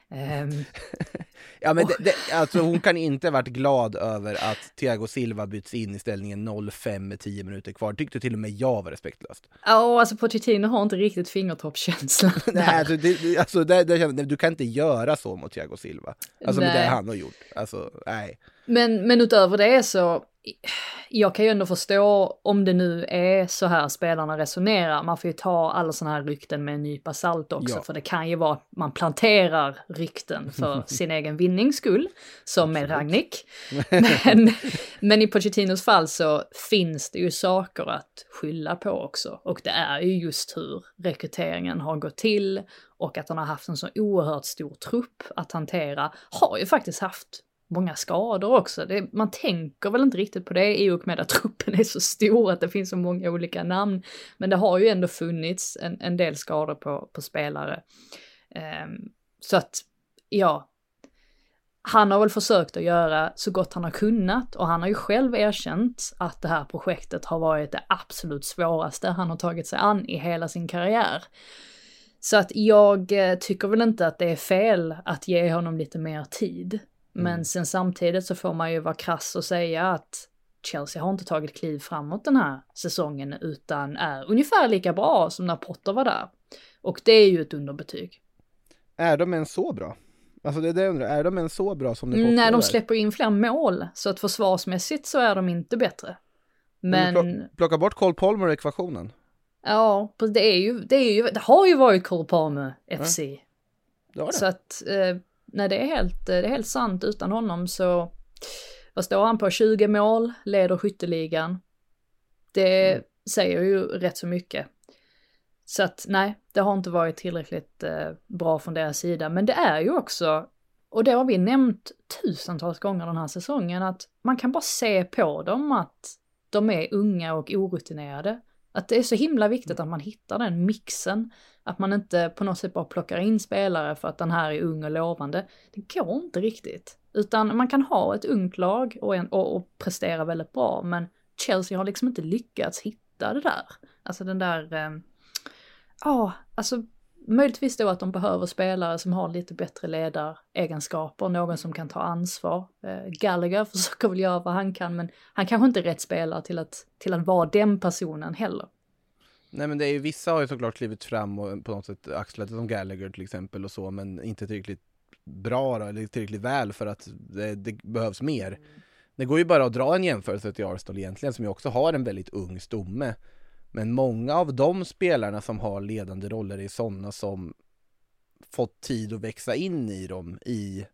Ja, men alltså hon kan inte varit glad över att Thiago Silva byts in i ställningen 0-5 med 10 minuter kvar. Tyckte till och med jag var respektlöst. Ja, alltså Pochettino har inte riktigt fingertoppskänsla. Nej, alltså, du kan inte göra så mot Thiago Silva. Alltså med det han har gjort. Alltså, nej. Men utöver det så, jag kan ju ändå förstå om det nu är så här spelarna resonerar. Man får ju ta alla såna här rykten med en nypa salt också. Ja. För det kan ju vara att man planterar rykten för sin egen vinnings skull. Som med Rangnick. Men i Pochettinos fall så finns det ju saker att skylla på också. Och det är ju just hur rekryteringen har gått till. Och att han har haft en så oerhört stor trupp att hantera. Har ju faktiskt haft många skador också. Man tänker väl inte riktigt på det i och med att truppen är så stor att det finns så många olika namn. Men det har ju ändå funnits en del skador på spelare. Så att, ja, han har väl försökt att göra så gott han har kunnat och han har ju själv erkänt att det här projektet har varit det absolut svåraste han har tagit sig an i hela sin karriär. Så att jag tycker väl inte att det är fel att ge honom lite mer tid. Men sen samtidigt så får man ju vara krass och säga att Chelsea har inte tagit kliv framåt den här säsongen utan är ungefär lika bra som när Potter var där. Och det är ju ett underbetyg. Är de än så bra? Alltså det är det jag undrar, är de än så bra som det Potter? Nej, de släpper in fler mål så att försvarsmässigt så är de inte bättre. Men plocka bort Cole Palmer ekvationen. Ja, det har ju varit Cole Palmer FC. Ja, det. Så att nej, det är helt sant. Utan honom så vad står han på? 20 mål, leder skytteligan. Det säger ju rätt så mycket. Så att nej, det har inte varit tillräckligt bra från deras sida. Men det är ju också, och det har vi nämnt tusentals gånger den här säsongen, att man kan bara se på dem att de är unga och orutinerade. Att det är så himla viktigt att man hittar den mixen. Att man inte på något sätt bara plockar in spelare för att den här är ung och lovande. Det går inte riktigt. Utan man kan ha ett ungt lag och prestera väldigt bra. Men Chelsea har liksom inte lyckats hitta det där. Alltså den där... alltså möjligtvis då att de behöver spelare som har lite bättre ledaregenskaper. Någon som kan ta ansvar. Gallagher försöker väl göra vad han kan. Men han kanske inte är rätt spelare till att vara den personen heller. Nej, men det är ju, vissa har ju såklart klivit fram och på något sätt axlat som Gallagher till exempel och så, men inte tillräckligt bra då, eller tillräckligt väl för att det behövs mer. Det går ju bara att dra en jämförelse till Arsenal egentligen, som ju också har en väldigt ung stomme. Men många av de spelarna som har ledande roller är sådana som fått tid att växa in i dem i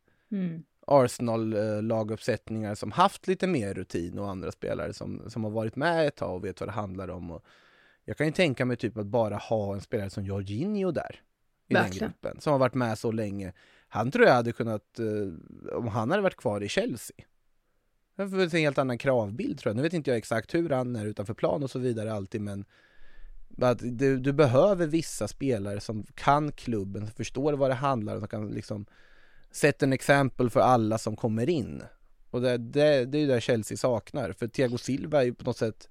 Arsenal-laguppsättningar som haft lite mer rutin och andra spelare som har varit med ett tag och vet vad det handlar om. Och jag kan ju tänka mig typ att bara ha en spelare som Jorginho där i den gruppen, som har varit med så länge. Han tror jag hade kunnat, om han hade varit kvar i Chelsea, det är en helt annan kravbild tror jag. Nu vet inte jag exakt hur han är utanför plan och så vidare alltid, men att du behöver vissa spelare som kan klubben, som förstår vad det handlar om, som kan liksom sätta en exempel för alla som kommer in. Och det är ju det Chelsea saknar. För Thiago Silva är ju på något sätt,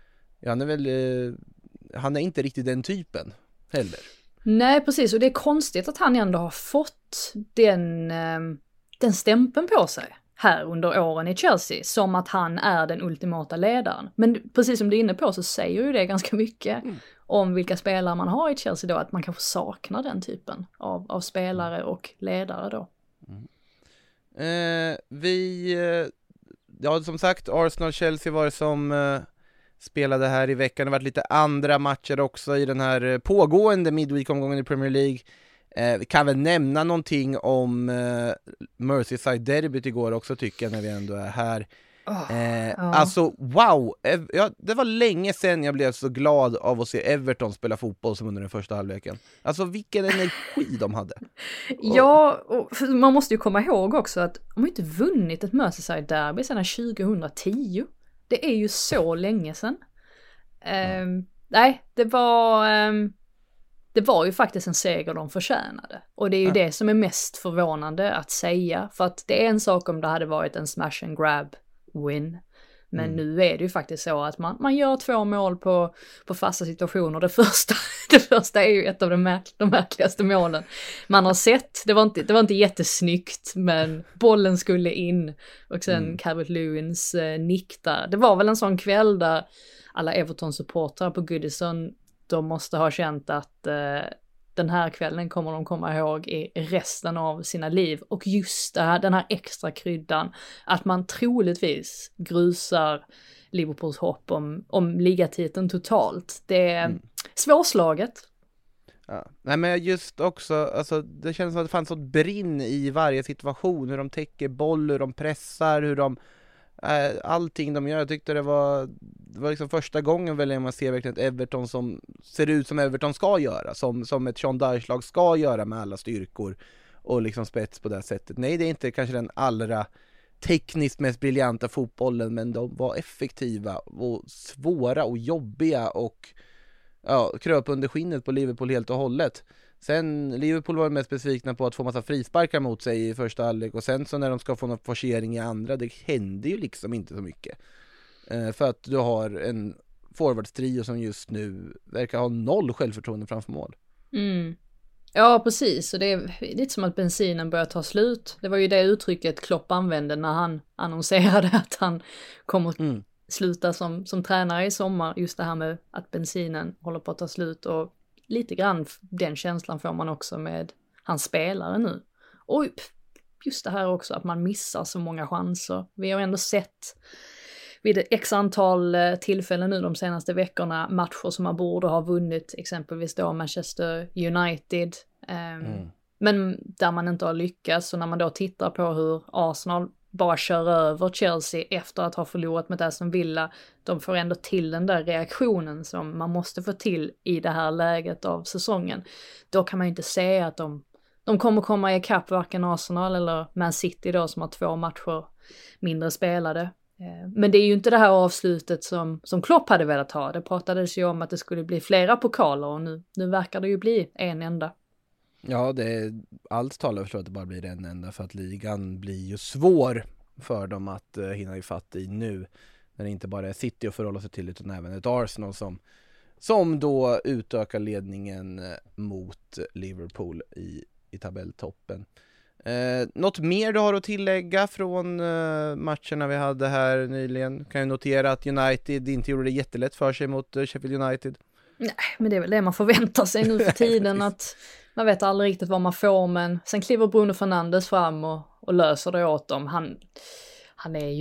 han är inte riktigt den typen heller. Nej, precis. Och det är konstigt att han ändå har fått den stämpeln på sig här under åren i Chelsea, som att han är den ultimata ledaren. Men precis som du är inne på så säger ju det ganska mycket om vilka spelare man har i Chelsea då, att man kanske saknar den typen av spelare och ledare då. Som sagt, Arsenal-Chelsea var det som spelade här i veckan. Det har varit lite andra matcher också i den här pågående midweek-omgången i Premier League. Vi kan väl nämna någonting om Merseyside-derbyt igår också tycker jag, när vi ändå är här. Alltså wow, det var länge sedan jag blev så glad av att se Everton spela fotboll som under den första halvleken. Alltså vilken energi de hade. Ja, och man måste ju komma ihåg också att de har inte vunnit ett Merseyside-derby sedan 2010. Det är ju så länge sedan. Nej, det var ju faktiskt en seger de förtjänade. Och det är ju det som är mest förvånande att säga. För att det är en sak om det hade varit en smash and grab win. Men nu är det ju faktiskt så att man gör 2 mål på fasta situationer. Det första är ju ett av de märkligaste målen man har sett. Det var inte jättesnyggt, men bollen skulle in. Och sen Calvert-Lewins nick där. Det var väl en sån kväll där alla Everton-supportrar på Goodison, de måste ha känt att den här kvällen kommer de komma ihåg i resten av sina liv. Och just den här extra kryddan, att man troligtvis grusar Liverpools hopp om ligatiteln totalt. Det är svårslaget. Ja. Nej, men just också, alltså, det känns som att det fanns ett brinn i varje situation, hur de täcker boll, hur de pressar, hur de allting de gör. Jag tyckte det var liksom första gången väl man ser verkligen ett Everton som ser ut som Everton ska göra, som ett Sean Dyche-lag ska göra med alla styrkor och liksom spets på det sättet. Nej, det är inte kanske den allra tekniskt mest briljanta fotbollen, men de var effektiva och svåra och jobbiga och kröp under skinnet på Liverpool helt och hållet. Sen Liverpool var mest besvikna på att få massa frisparkar mot sig i första halvlek, och sen så när de ska få någon forcering i andra, det händer ju liksom inte så mycket. För att du har en forwardstrio som just nu verkar ha 0 självförtroende framför mål. Ja, precis. Och det är lite som att bensinen börjar ta slut. Det var ju det uttrycket Klopp använde när han annonserade att han kommer sluta som tränare i sommar. Just det här med att bensinen håller på att ta slut, och lite grann den känslan får man också med hans spelare nu. Och just det här också att man missar så många chanser. Vi har ändå sett vid x antal tillfällen nu de senaste veckorna matcher som man borde ha vunnit, exempelvis då Manchester United. Men där man inte har lyckats, och när man då tittar på hur Arsenal bara kör över Chelsea efter att ha förlorat med Aston Villa, de får ändå till den där reaktionen som man måste få till i det här läget av säsongen. Då kan man ju inte säga att de kommer komma ikapp varken Arsenal eller Man City då, som har 2 matcher mindre spelade. Men det är ju inte det här avslutet som Klopp hade velat ha. Det pratades ju om att det skulle bli flera pokaler, och nu verkar det ju bli en enda. Ja, allt talar för att det bara blir en enda, för att ligan blir ju svår för dem att hinna ifatt i nu, när det inte bara är City att förhålla sig till, utan även ett Arsenal som då utökar ledningen mot Liverpool i tabelltoppen. Något mer du har att tillägga från matcherna vi hade här nyligen? Kan ju notera att United inte gjorde det jättelätt för sig mot Sheffield United. Nej, men det är väl det man förväntar sig nu för tiden, att man vet aldrig riktigt vad man får, men sen kliver Bruno Fernandes fram och löser det åt dem. Han är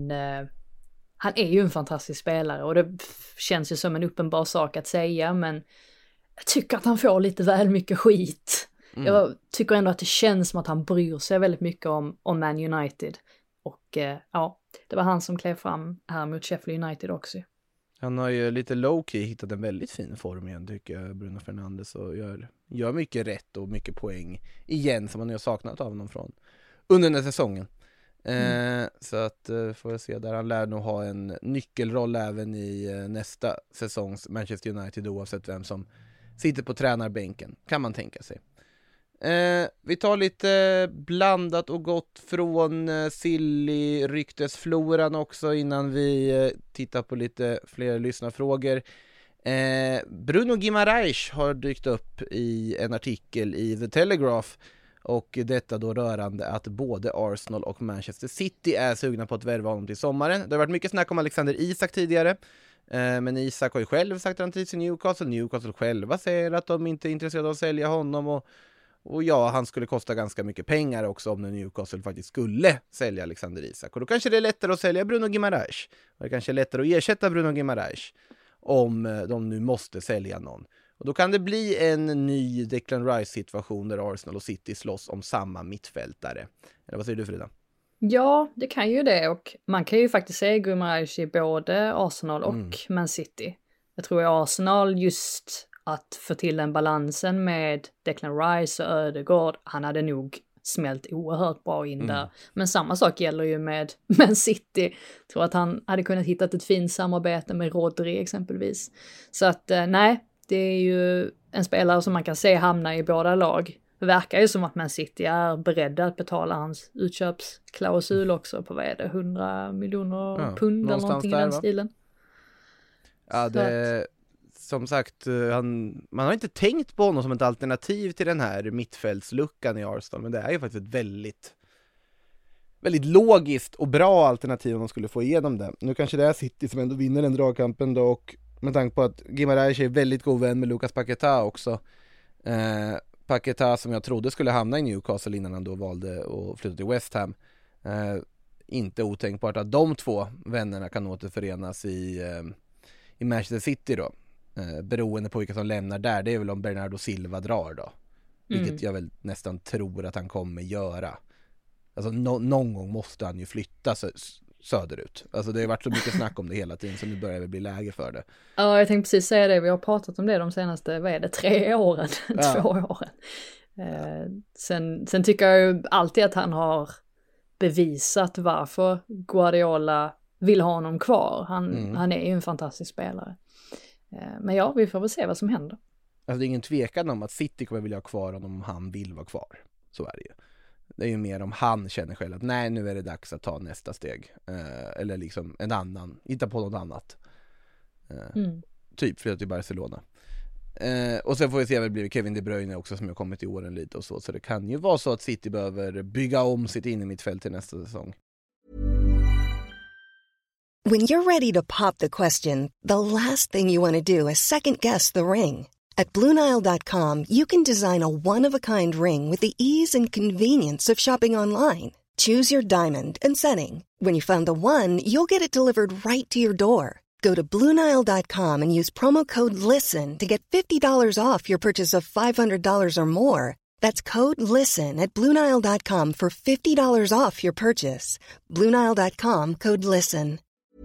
ju en fantastisk spelare, och det känns ju som en uppenbar sak att säga, men jag tycker att han får lite väl mycket skit. Jag tycker ändå att det känns som att han bryr sig väldigt mycket om Man United, och det var han som klev fram här mot Sheffield United också. Han har ju lite low-key hittat en väldigt fin form igen, tycker jag, Bruno Fernandes, och gör mycket rätt och mycket poäng igen, som man har saknat av honom från under den här säsongen. Så att får jag se där, han lär nog ha en nyckelroll även i nästa säsongs Manchester United, oavsett vem som sitter på tränarbänken, kan man tänka sig. Vi tar lite blandat och gott från Silly-ryktesfloran också, innan vi tittar på lite fler lyssnarfrågor. Bruno Guimaraes har dykt upp i en artikel i The Telegraph, och detta då rörande att både Arsenal och Manchester City är sugna på att värva honom till sommaren. Det har varit mycket snack om Alexander Isak tidigare, men Isak har ju själv sagt att han trivs i Newcastle. Newcastle själva säger att de inte är intresserade av att sälja honom, och ja, han skulle kosta ganska mycket pengar också om Newcastle faktiskt skulle sälja Alexander Isak. Och då kanske det är lättare att sälja Bruno Guimaraes. Och det kanske är lättare att ersätta Bruno Guimaraes om de nu måste sälja någon. Och då kan det bli en ny Declan Rice-situation där Arsenal och City slåss om samma mittfältare. Eller vad säger du, Frida? Ja, det kan ju det, och man kan ju faktiskt se Guimaraes i både Arsenal och Man City. Jag tror i Arsenal just att få till den balansen med Declan Rice och Ödegaard, han hade nog smält oerhört bra in där. Men samma sak gäller ju med Man City. Jag tror att han hade kunnat hitta ett fint samarbete med Rodri exempelvis. Så att nej, det är ju en spelare som man kan se hamna i båda lag. Det verkar ju som att Man City är beredda att betala hans utköpsklausul också på, vad är det, 100 miljoner pund eller någonting där, i den stilen. Ja, det, som sagt, man har inte tänkt på honom som ett alternativ till den här mittfältsluckan i Arsenal, men det är ju faktiskt ett väldigt logiskt och bra alternativ om de skulle få igenom det. Nu kanske det är City som ändå vinner den dragkampen då, och med tanke på att Guimaraes är väldigt god vän med Lucas Paquetá också. Paquetá som jag trodde skulle hamna i Newcastle innan han då valde att flytta till West Ham. Inte otänkbart att de två vännerna kan återförenas i Manchester City då. Beroende på vilka som lämnar där. Det är väl om Bernardo Silva drar då. Vilket jag väl nästan tror att han kommer göra. Alltså någon gång måste han ju flytta söderut. Alltså det har varit så mycket snack om det hela tiden, så nu börjar det bli läge för det. Ja, jag tänkte precis säga det. Vi har pratat om det de senaste, 3 åren? 2 åren. Sen tycker jag ju alltid att han har bevisat varför Guardiola vill ha honom kvar. Han är ju en fantastisk spelare. Men ja, vi får väl se vad som händer. Alltså det är ingen tvekan om att City kommer vilja ha kvar honom om han vill vara kvar. Så är det ju. Det är ju mer om han känner själv att nej, nu är det dags att ta nästa steg. Eller liksom en annan, hitta på något annat. Typ flytta till Barcelona. Och sen får vi se vad det blir Kevin De Bruyne också, som har kommit i åren lite och så. Så det kan ju vara så att City behöver bygga om sitt in i mittfält till nästa säsong. When you're ready to pop the question, the last thing you want to do is second guess the ring. At BlueNile.com, you can design a one-of-a-kind ring with the ease and convenience of shopping online. Choose your diamond and setting. When you find the one, you'll get it delivered right to your door. Go to BlueNile.com and use promo code LISTEN to get $50 off your purchase of $500 or more. That's code LISTEN at BlueNile.com for $50 off your purchase. BlueNile.com, code LISTEN.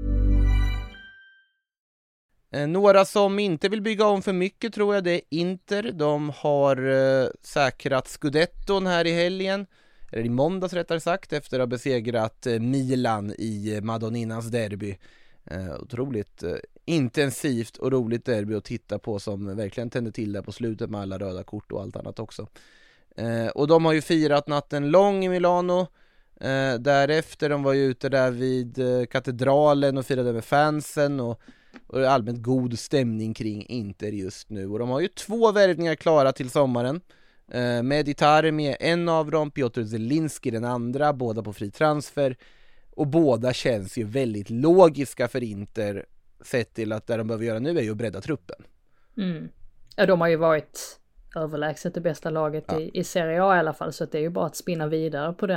Några som inte vill bygga om för mycket tror jag det är Inter. De har säkrat Scudetton här i helgen, eller i måndags rättare sagt, efter att ha besegrat Milan i Madonninas derby. Otroligt intensivt och roligt derby att titta på, som verkligen tände till där på slutet med alla röda kort och allt annat också. Och de har ju firat natten lång i Milano. Därefter, de var ju ute där vid katedralen och firade med fansen, och allmänt god stämning kring Inter just nu. Och de har ju 2 värvningar klara till sommaren. Med Itarmi, en av dem, Piotr Zelinski den andra, båda på fri transfer. Och båda känns ju väldigt logiska för Inter, sett till att det de behöver göra nu är ju att bredda truppen. Ja, de har ju varit överlägset det bästa laget i Serie A i alla fall, så att det är ju bara att spinna vidare på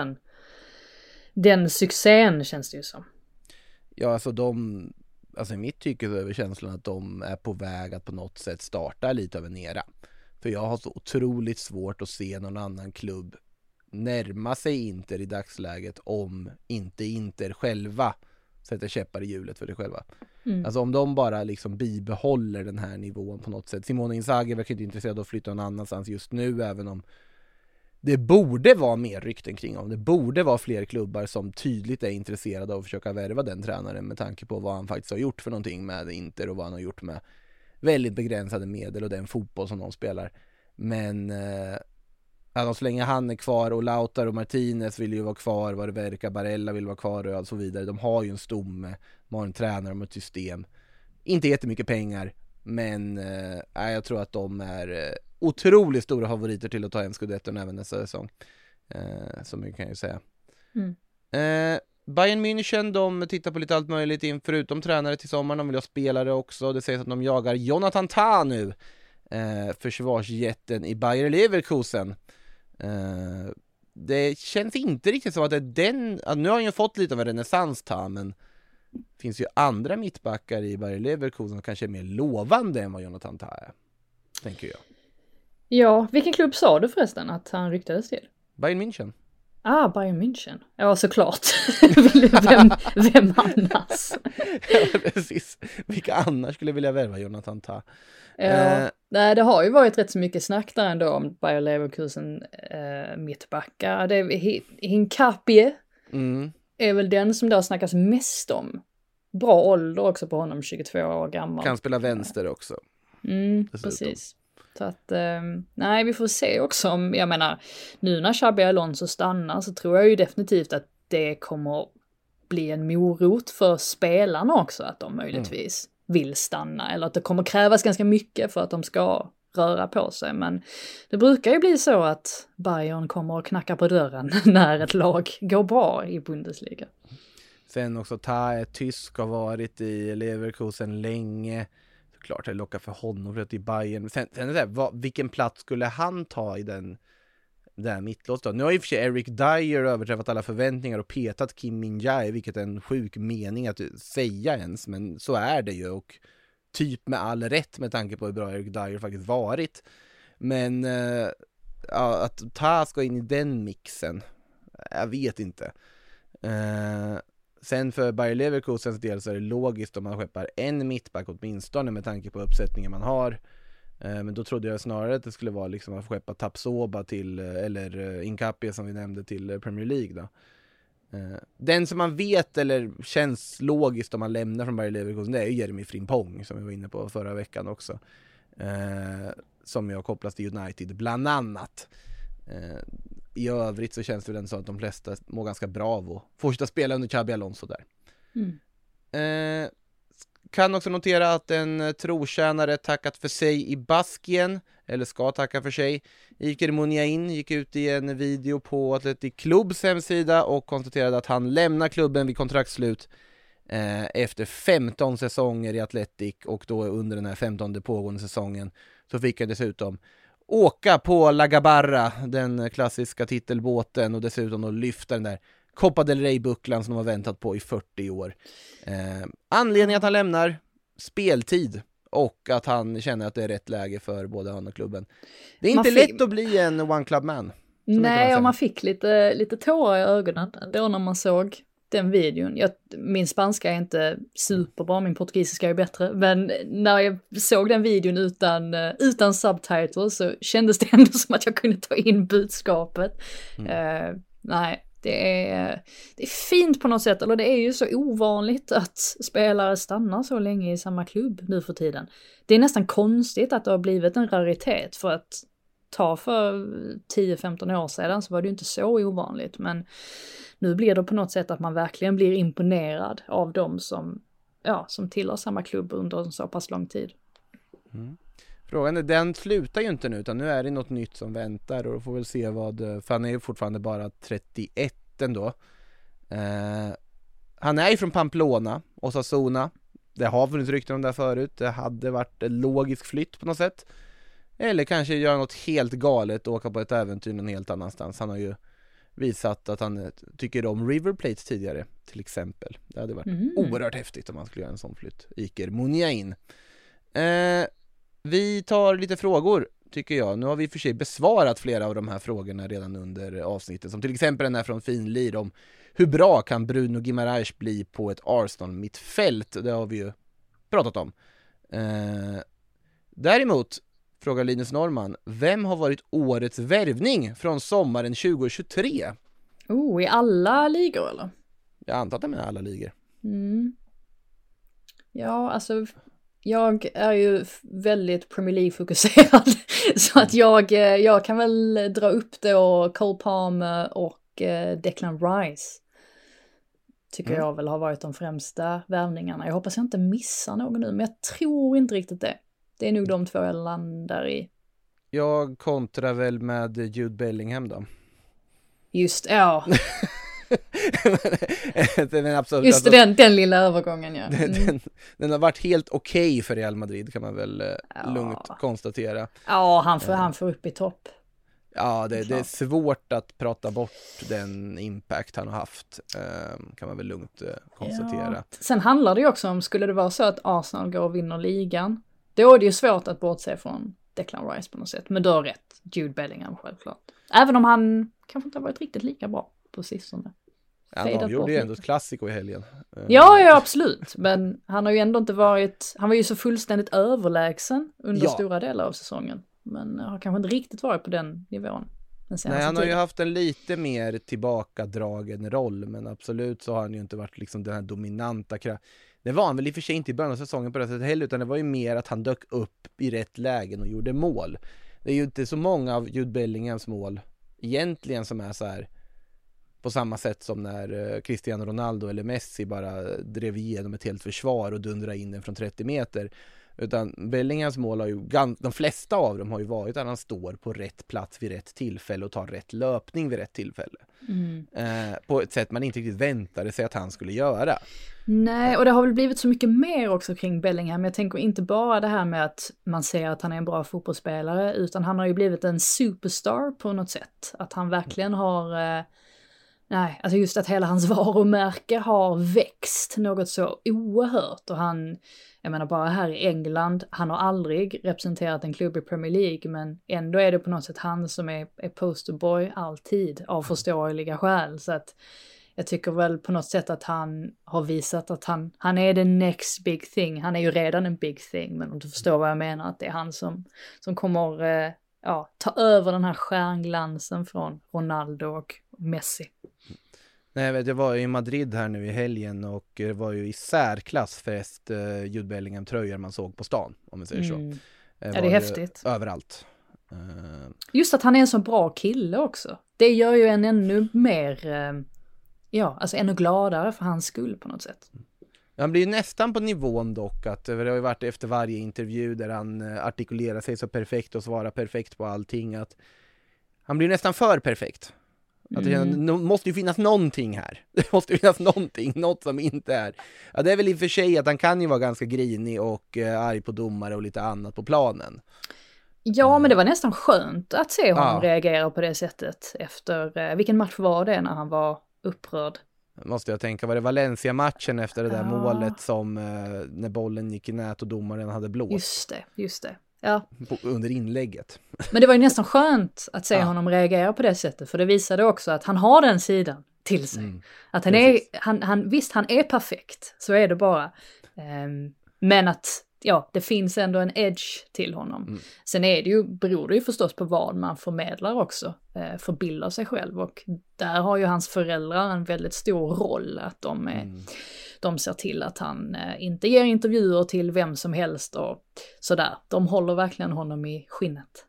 den succén, känns det ju som. Ja, alltså i mitt tycke så är känslan att de är på väg att på något sätt starta lite av en era. För jag har så otroligt svårt att se någon annan klubb närma sig Inter i dagsläget om inte Inter själva sätter käppar i hjulet för det själva. Alltså om de bara liksom bibehåller den här nivån på något sätt. Simone Inzaghi verkar inte intresserad av att flytta någon annanstans just nu, även om det borde vara mer rykten kring honom. Det borde vara fler klubbar som tydligt är intresserade av att försöka värva den tränaren, med tanke på vad han faktiskt har gjort för någonting med Inter och vad han har gjort med väldigt begränsade medel och den fotboll som de spelar. Men så länge han är kvar, och Lautaro och Martinez vill ju vara kvar, vad det verkar, Barella vill vara kvar och så vidare. De har ju en stomme, de har en tränare och ett system. Inte jättemycket pengar, men jag tror att de är otroligt stora favoriter till att ta en Scudetton även nästa säsong. Så mycket kan jag ju säga. Bayern München, de tittar på lite allt möjligt förutom tränare till sommaren. De vill ha spelare också. Det sägs att de jagar Jonathan Tah nu, försvarsjätten i Bayer Leverkusen. Det känns inte riktigt som att det är den. Nu har han ju fått lite av en renässans, Tah, men det finns ju andra mittbackar i Bayer Leverkusen som kanske är mer lovande än vad Jonathan Tah är, tänker jag. Ja, vilken klubb sa du förresten att han ryktades till? Bayern München. Bayern München. Ja, såklart. vem annars? Ja, precis. Vilka annars skulle vilja värva Jonathan Tah? Ja, nej, det har ju varit rätt så mycket snack där ändå om Bayer Leverkusen mittbackar. Det är Hincapie är väl den som det har snackats mest om. Bra ålder också på honom, 22 år gammal. Kan spela vänster också. Precis. Så att, nej, vi får se också om, jag menar, nu när Xabi Alonso stannar så tror jag ju definitivt att det kommer bli en morot för spelarna också, att de möjligtvis vill stanna, eller att det kommer krävas ganska mycket för att de ska röra på sig, men det brukar ju bli så att Bayern kommer att knacka på dörren när ett lag går bra i Bundesliga. Sen också Tah är tysk, har varit i Leverkusen länge. Klart det lockar för honom för att i Bayern. Sen vilken plats skulle han ta i den där mittlås då? Nu har ju för sig Eric Dyer överträffat alla förväntningar och petat Kim Min-jae, vilket är en sjuk mening att säga ens, men så är det ju, och typ med all rätt med tanke på hur bra Eric Dyer faktiskt varit. Men att Tah ska in i den mixen, jag vet inte. Sen för Bayer Leverkusens del så är det logiskt om man skeppar en mittback åtminstone med tanke på uppsättningen man har. Men då trodde jag snarare att det skulle vara liksom att skeppa Tapsoba till, eller Hincapie som vi nämnde, till Premier League då. Den som man vet eller känns logiskt om man lämnar från Bayer Leverkusen, det är ju Jeremy Frimpong som vi var inne på förra veckan också. Som jag kopplas till United bland annat. I övrigt så känns det väl så att de flesta mår ganska bra av att fortsätta spela under Xabi Alonso där. Kan också notera att en trotjänare tackat för sig i Baskien, eller ska tacka för sig. Iker Muniain gick ut i en video på Athletic Clubs hemsida och konstaterade att han lämnar klubben vid kontraktslut efter 15 säsonger i Athletic, och då under den här 15:e pågående säsongen så fick han dessutom åka på La Gabarra, den klassiska titelbåten, och dessutom då lyfta den där Copa del Rey-bucklan som de har väntat på i 40 år. Anledningen att han lämnar: speltid, och att han känner att det är rätt läge för både han och klubben. Det är inte lätt att bli en one club man. Nej, och man fick lite tårar i ögonen då när man såg den videon. Min spanska är inte superbra, min portugisiska är bättre, men när jag såg den videon utan subtitles så kändes det ändå som att jag kunde ta in budskapet. Nej, det är fint på något sätt, eller det är ju så ovanligt att spelare stannar så länge i samma klubb nu för tiden. Det är nästan konstigt att det har blivit en raritet, för att ta för 10-15 år sedan så var det ju inte så ovanligt, men nu blir det på något sätt att man verkligen blir imponerad av dem som tillhör samma klubb under en så pass lång tid. Frågan är, den slutar ju inte nu, utan nu är det något nytt som väntar, och då får väl se för han är ju fortfarande bara 31 ändå. Han är ju från Pamplona, Osasuna. Det har funnits rykten om det förut. Det hade varit en logisk flytt på något sätt. Eller kanske göra något helt galet och åka på ett äventyr någon helt annanstans. Han har ju visat att han tycker om River Plate tidigare, till exempel. Det hade varit oerhört häftigt om man skulle göra en sån flytt. Iker Muniain. Vi tar lite frågor, tycker jag. Nu har vi för sig besvarat flera av de här frågorna redan under avsnittet. Som till exempel den här från Finlir om hur bra kan Bruno Guimaraes bli på ett Arsenal-mittfält. Det har vi ju pratat om. Däremot frågar Linus Norman, vem har varit årets värvning från sommaren 2023? I alla ligor eller? Jag antar att det är med alla ligor. Ja, alltså jag är ju väldigt Premier League-fokuserad så att jag kan väl dra upp då Cole Palmer och Declan Rice. Tycker jag väl har varit de främsta värvningarna. Jag hoppas jag inte missar någon nu, men jag tror inte riktigt det. Det är nog de två jag landar i. Jag kontrar väl med Jude Bellingham då. Just, ja. Den absolut, just den lilla övergången, ja. Den har varit helt okej för Real Madrid, kan man väl lugnt konstatera. Ja, han får upp i topp. Ja, det är svårt att prata bort den impact han har haft, kan man väl lugnt konstatera. Ja. Sen handlar det ju också om, skulle det vara så att Arsenal går och vinner ligan, då är det ju svårt att bortse från Declan Rice på något sätt. Men då har rätt, Jude Bellingham självklart. Även om han kanske inte har varit riktigt lika bra. på sistone. Han gjorde ju ändå ett klassiko i helgen. Ja, absolut. Men han har ju ändå inte varit, han var ju så fullständigt överlägsen under stora delar av säsongen. Men har kanske inte riktigt varit på den nivån. Nej, han har ju haft en lite mer tillbakadragen roll, men absolut så har han ju inte varit liksom den här dominanta Det var han väl i och för sig inte i början av säsongen på det sättet heller, utan det var ju mer att han dök upp i rätt lägen och gjorde mål. Det är ju inte så många av Jude Bellinghams mål egentligen som är så här på samma sätt som när Cristiano Ronaldo eller Messi bara drev igenom ett helt försvar och dundrade in den från 30 meter. Utan Bellinghams mål har ju, de flesta av dem har ju varit att han står på rätt plats vid rätt tillfälle och tar rätt löpning vid rätt tillfälle. På ett sätt man inte riktigt väntade sig att han skulle göra. Nej, och det har väl blivit så mycket mer också kring Bellingham. Jag tänker inte bara det här med att man ser att han är en bra fotbollsspelare, utan han har ju blivit en superstar på något sätt. Att han verkligen har... alltså just att hela hans varumärke har växt något så oerhört. Och han, jag menar bara här i England, han har aldrig representerat en klubb i Premier League, men ändå är det på något sätt han som är posterboy alltid av förståeliga skäl. Så att jag tycker väl på något sätt att han har visat att han är the next big thing. Han är ju redan en big thing, men om du förstår vad jag menar, att det är han som kommer ta över den här stjärnglansen från Ronaldo och Messi. Nej, jag var i Madrid här nu i helgen och det var ju i särklass fest Jude Bellingham-tröjor man såg på stan, om man säger så. Det är häftigt. Överallt. Just att han är en så bra kille också. Det gör ju en ännu mer, ännu gladare för hans skull på något sätt. Han blir ju nästan på nivån dock, att det har ju varit efter varje intervju där han artikulerar sig så perfekt och svarar perfekt på allting, att han blir nästan för perfekt. Att det måste ju finnas någonting här. Det måste ju finnas något som inte är. Ja, det är väl i och för sig att han kan ju vara ganska grinig och arg på domare och lite annat på planen. Ja, men det var nästan skönt att se honom reagera på det sättet efter, vilken match var det när han var upprörd? Måste jag tänka, var det Valencia-matchen efter det där målet som när bollen gick i nät och domaren hade blåst? Just det. Ja. Under inlägget. Men det var ju nästan skönt att se honom reagera på det sättet, för det visade också att han har den sidan till sig. Att han är perfekt, så är det bara. Men att det finns ändå en edge till honom. Sen beror det ju förstås på vad man förmedlar också, förbillar sig själv, och där har ju hans föräldrar en väldigt stor roll, att de ser till att han inte ger intervjuer till vem som helst och sådär. De håller verkligen honom i skinnet.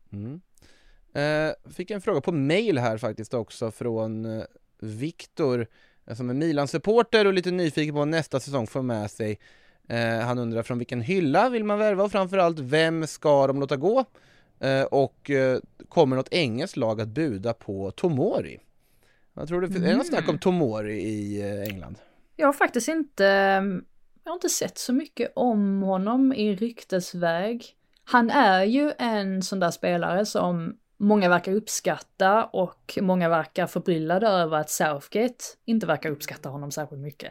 Fick en fråga på mail här faktiskt också från Viktor, som är Milan-supporter och lite nyfiken på vad nästa säsong får med sig. Han undrar från vilken hylla vill man värva och framförallt vem ska de låta gå, och kommer något engelskt lag att buda på Tomori? Jag tror det är något snack om Tomori i England. Jag har faktiskt inte sett så mycket om honom i ryktesväg. Han är ju en sån där spelare som många verkar uppskatta, och många verkar förbryllade över att Southgate inte verkar uppskatta honom särskilt mycket.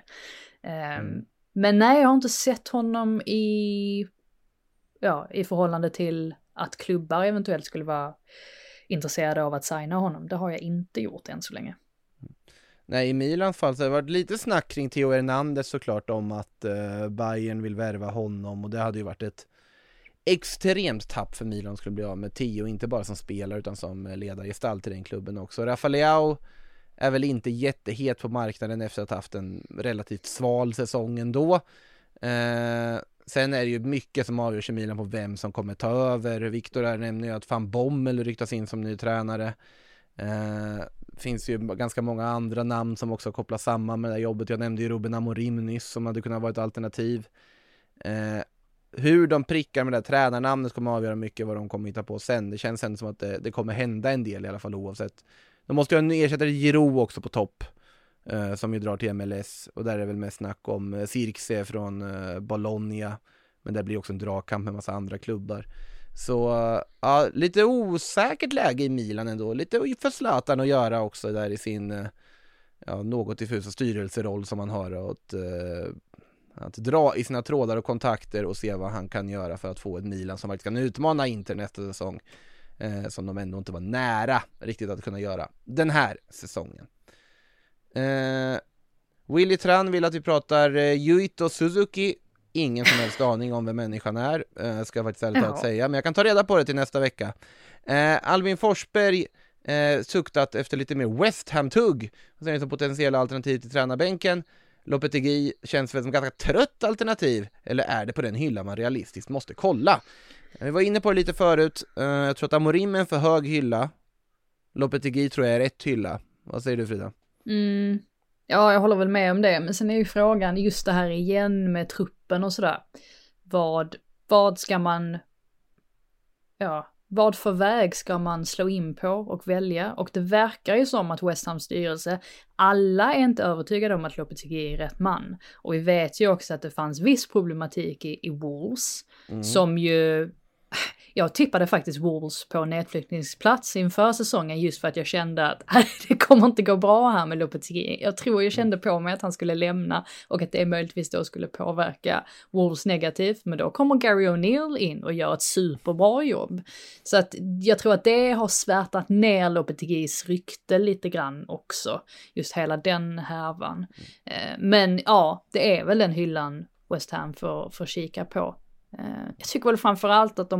Men nej, jag har inte sett honom i förhållande till att klubbar eventuellt skulle vara intresserade av att signa honom. Det har jag inte gjort än så länge. Nej, i Milans fall så har det varit lite snack kring Theo Hernandez såklart om att Bayern vill värva honom, och det hade ju varit ett extremt tapp för Milan skulle bli av med Theo, inte bara som spelare utan som ledargestalt i den klubben också. Rafa Leao är väl inte jättehet på marknaden efter att ha haft en relativt sval säsong ändå. Sen är det ju mycket som avgörs i Milan på vem som kommer ta över. Viktor här nämner ju att Van Bommel ryktas in som ny tränare. Finns ju ganska många andra namn som också kopplas samman med det här jobbet. Jag nämnde ju Ruben Amorim nyss som hade kunnat vara ett alternativ. Hur de prickar med det här tränarnamnet kommer avgöra mycket vad de kommer hitta på sen. Det känns ändå som att det kommer hända en del i alla fall oavsett. De måste ju ha en ersättare Giroud också på topp, som ju drar till MLS, och där är det väl mest snack om Zirkzee från Bologna, men det blir också en dragkamp med massa andra klubbar. Så lite osäkert läge i Milan ändå, lite för Zlatan att göra också där i sin något diffusa styrelseroll som han har, att dra i sina trådar och kontakter och se vad han kan göra för att få ett Milan som faktiskt kan utmana Inter nästa säsong, som de ändå inte var nära riktigt att kunna göra den här säsongen. Willy Tran vill att vi pratar Yuito Suzuki. Ingen som helst aning om vem människan är, ska jag faktiskt ärligt säga, men jag kan ta reda på det till nästa vecka. Albin Forsberg suktat efter lite mer West Ham-tugg och sen som potentiella alternativ till tränarbänken. Lopetegui känns väl som ganska trött alternativ, eller är det på den hylla man realistiskt måste kolla? Vi var inne på det lite förut. Jag tror att Amorim är en för hög hylla. Lopetegui tror jag är rätt hylla. Vad säger du, Frida? Ja, jag håller väl med om det, men sen är ju frågan just det här igen med truppen och sådär. Vad ska man, vad för väg ska man slå in på och välja? Och det verkar ju som att West Hams styrelse, alla är inte övertygade om att Lopetegui är rätt man. Och vi vet ju också att det fanns viss problematik i Wolves, som ju... Jag tippade faktiskt Wolves på nedflyttningsplats inför säsongen just för att jag kände att det kommer inte gå bra här med Lopetegui. Jag kände på mig att han skulle lämna och att det möjligtvis då skulle påverka Wolves negativt. Men då kommer Gary O'Neill in och gör ett superbra jobb. Så att jag tror att det har svärtat ner Lopeteguis rykte lite grann också. Just hela den härvan. Men ja, det är väl den hyllan West Ham får kika på. Jag tycker väl framförallt att de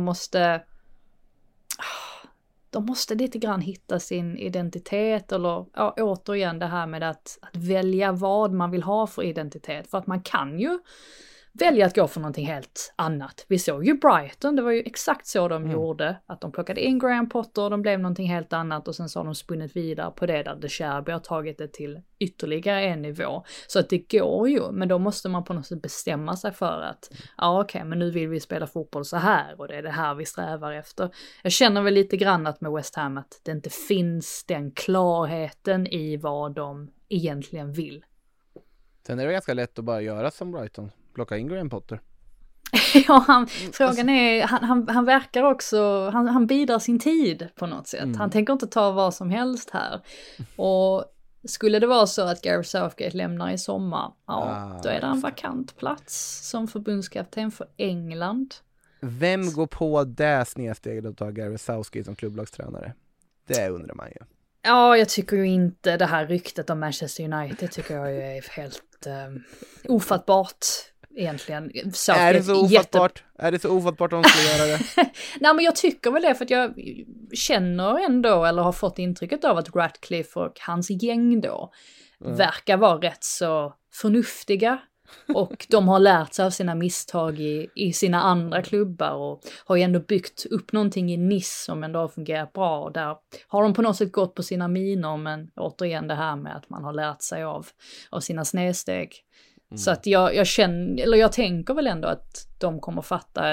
måste lite grann hitta sin identitet, eller återigen det här med att välja vad man vill ha för identitet, för att man kan ju välja att gå för någonting helt annat. Vi såg ju Brighton, det var ju exakt så de gjorde, att de plockade in Graham Potter, de blev någonting helt annat och sen så har de spunnit vidare på det där De Cherby har tagit det till ytterligare en nivå. Så att det går ju, men då måste man på något sätt bestämma sig för att okej, men nu vill vi spela fotboll så här och det är det här vi strävar efter. Jag känner väl lite grann att med West Ham att det inte finns den klarheten i vad de egentligen vill. Sen är det ganska lätt att bara göra som Brighton. Plocka in Graham Potter. Ja, frågan är, han verkar också, han bidrar sin tid på något sätt. Han tänker inte ta vad som helst här. Och skulle det vara så att Gareth Southgate lämnar i sommar, då är det en vakant plats som förbundskapten för England. Vem går på det snedsteget att ta Gareth Southgate som klubblagstränare? Det undrar man ju. Ja, jag tycker ju inte det här ryktet om Manchester United tycker jag är helt ofattbart. Egentligen. Är det så ofattbart? Är det så ofattbart om de skulle göra det? Nej, men jag tycker väl det, för att jag känner ändå, eller har fått intrycket av att Ratcliffe och hans gäng då verkar vara rätt så förnuftiga. Och de har lärt sig av sina misstag i sina andra klubbar och har ju ändå byggt upp någonting i Nice som ändå har fungerat bra. Och där har de på något sätt gått på sina miner, men återigen det här med att man har lärt sig av sina snedsteg. Så att jag känner, eller jag tänker väl ändå att de kommer fatta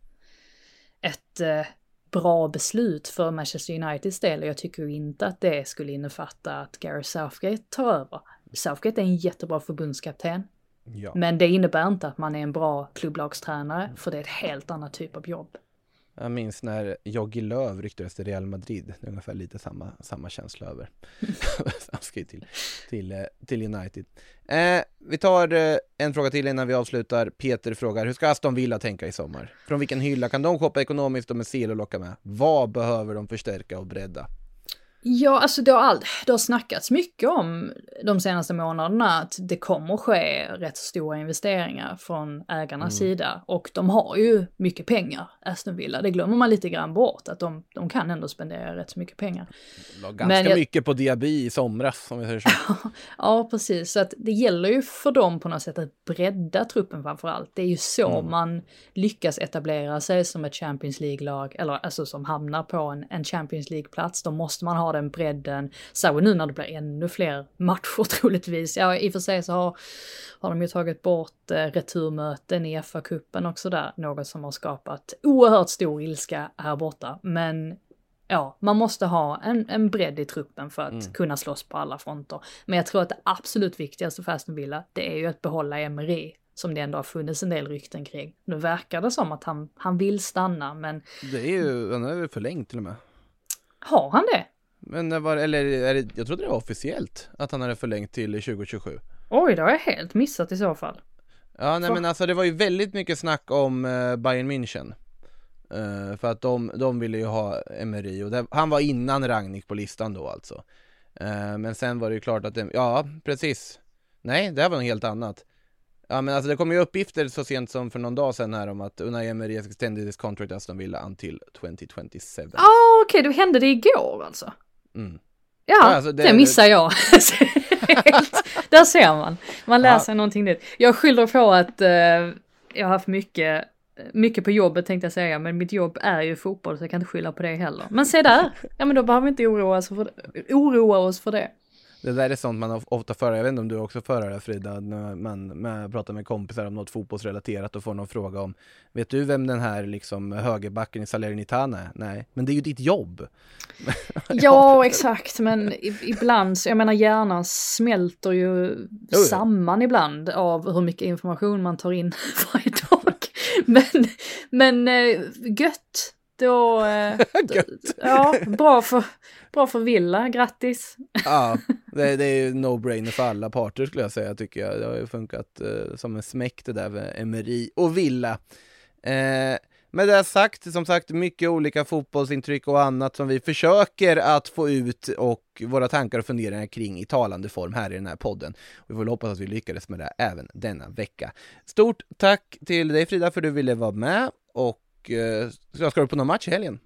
ett bra beslut för Manchester Uniteds del. Jag tycker ju inte att det skulle innefatta att Gareth Southgate tar över. Southgate är en jättebra förbundskapten. Ja. Men det innebär inte att man är en bra klubblagstränare, för det är ett helt annat typ av jobb. Jag minns när Jogi Löw ryktades till Real Madrid. Det är ungefär lite samma känsla över. Han ska till United. Vi tar en fråga till innan vi avslutar. Peter frågar, hur ska Aston Villa tänka i sommar? Från vilken hylla kan de shoppa ekonomiskt och med sil och locka med? Vad behöver de förstärka och bredda? Ja, alltså det har snackats mycket om de senaste månaderna att det kommer ske rätt stora investeringar från ägarnas sida. Och de har ju mycket pengar, Aston Villa. Det glömmer man lite grann bort, att de kan ändå spendera rätt så mycket pengar. Ganska mycket på Diaby i somras, om vi säger så. Ja, precis. Så att det gäller ju för dem på något sätt att bredda truppen framförallt. Det är ju så man lyckas etablera sig som ett Champions League-lag, eller alltså som hamnar på en Champions League-plats. Då måste man ha den bredden. Så nu när det blir ännu fler matcher troligtvis. Ja, i och för sig så har de ju tagit bort returmöten i FA-cupen också där. Något som har skapat oerhört stor ilska här borta. Men ja, man måste ha en bredd i truppen för att kunna slåss på alla fronter. Men jag tror att det absolut viktigaste för Aston Villa, det är ju att behålla Emery, som det ändå har funnits en del rykten kring. Nu verkar det som att han vill stanna, men... Han är ju förlängt till och med. Har han det? Men jag trodde det var officiellt att han hade förlängt till 2027. Oj, det har jag helt missat i så fall. Ja, nej, men alltså det var ju väldigt mycket snack om Bayern München. För att de ville ju ha Emery och han var innan Rangnick på listan då alltså. Men sen var det ju klart att ja, precis. Nej, det här var något helt annat. Ja, men alltså det kom ju uppgifter så sent som för någon dag sedan här om att Unai Emery extended his contract Aston Villa until 2027. Okej, då hände det igår alltså. Ja, alltså det missar jag. Där ser man lär sig någonting nytt. Jag skyller på att jag har haft mycket på jobbet tänkte jag säga, men mitt jobb är ju fotboll så jag kan inte skylla på det heller. Men se där, ja men då behöver vi inte oroa oss för det. Det där är sånt man ofta för. Jag vet inte om du också för det, Frida, när man pratar med kompisar om något fotbollsrelaterat och får någon fråga om, vet du vem den här liksom högerbacken i Salernitana är? Nej, men det är ju ditt jobb. Ja, exakt, men ibland, jag menar hjärnan smälter ju samman ibland av hur mycket information man tar in varje dag. Men gött. Då, ja, bra för Villa, grattis. Ja, det är ju no-brainer för alla parter skulle jag säga, tycker jag. Det har ju funkat som en smäck det där med Emery och Villa. Med det sagt, som sagt, mycket olika fotbollsintryck och annat som vi försöker att få ut och våra tankar och funderingar kring i talande form här i den här podden. Och vi får hoppas att vi lyckades med det även denna vecka. Stort tack till dig, Frida, för att du ville vara med, och ska du på någon match i helgen?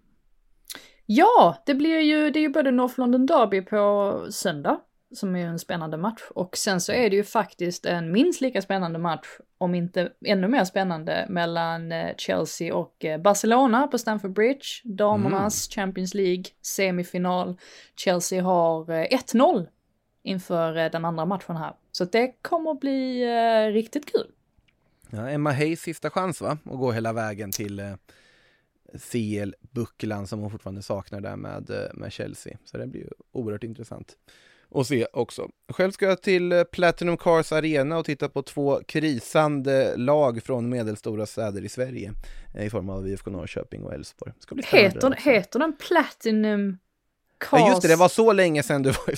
Ja, det är ju både North London Derby på söndag som är en spännande match, och sen så är det ju faktiskt en minst lika spännande match, om inte ännu mer spännande, mellan Chelsea och Barcelona på Stamford Bridge, damernas Champions League semifinal. Chelsea har 1-0 inför den andra matchen här, så det kommer bli riktigt kul. Ja, Emma Hayes sista chans att gå hela vägen till CL-bucklan som hon fortfarande saknar där med Chelsea. Så det blir ju oerhört intressant att se också. Själv ska jag till Platinum Cars Arena och titta på 2 krisande lag från medelstora städer i Sverige i form av IFK Norrköping och Elfsborg. Heter den Platinum Cars? Ja, just det var så länge sedan du var.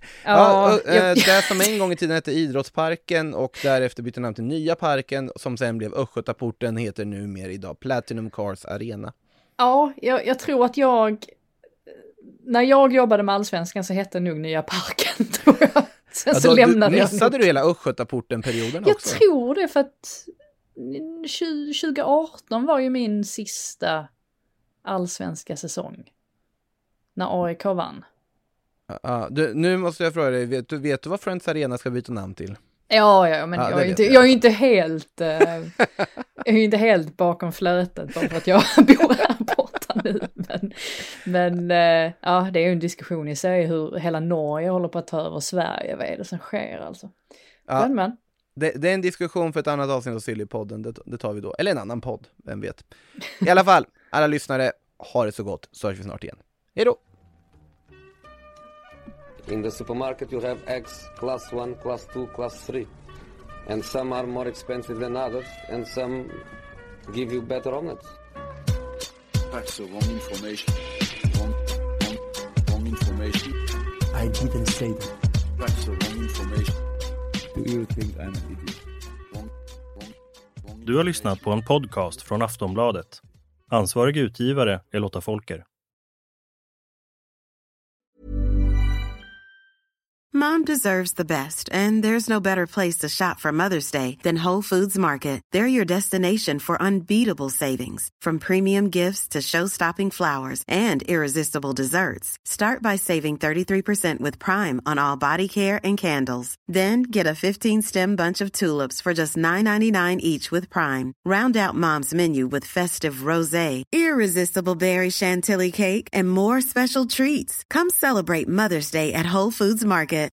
Det som en gång i tiden hette Idrottsparken och därefter bytte namn till Nya Parken, som sen blev Östgötaporten, heter numera idag Platinum Cars Arena. Ja, jag tror att när jag jobbade med Allsvenskan så hette nog Nya Parken, tror jag. Sen så lämnade jag. Missade du hela Östgötaporten-perioden också? Jag tror det, för att 2018 var ju min sista allsvenska säsong. När AIK vann. Nu måste jag fråga dig, vet du vad Friends Arena ska byta namn till? Ja, men jag är ju inte helt bakom flötet bara för att jag bor här borta nu. Men ja, det är ju en diskussion i sig hur hela Norge håller på att ta över Sverige. Vad är det som sker alltså? Ja, men. Det är en diskussion för ett annat avsnitt av Sillypodden. Det tar vi då. Eller en annan podd, vem vet. I alla fall, alla lyssnare, ha det så gott. Så hörs vi snart igen. Hej då! In the supermarket you have eggs class 1, class 2, class 3. And some are more expensive than others, and some give you better omelets. That's the wrong information. Wrong information. I didn't say that. That's the wrong information. Do you think I'm an idiot? Du har lyssnat på en podcast från Aftonbladet. Ansvarig utgivare är Lotta Folker. Mom deserves the best, and there's no better place to shop for Mother's Day than Whole Foods Market. They're your destination for unbeatable savings, from premium gifts to show-stopping flowers and irresistible desserts. Start by saving 33% with Prime on all body care and candles. Then get a 15-stem bunch of tulips for just $9.99 each with Prime. Round out Mom's menu with festive rosé, irresistible berry chantilly cake, and more special treats. Come celebrate Mother's Day at Whole Foods Market.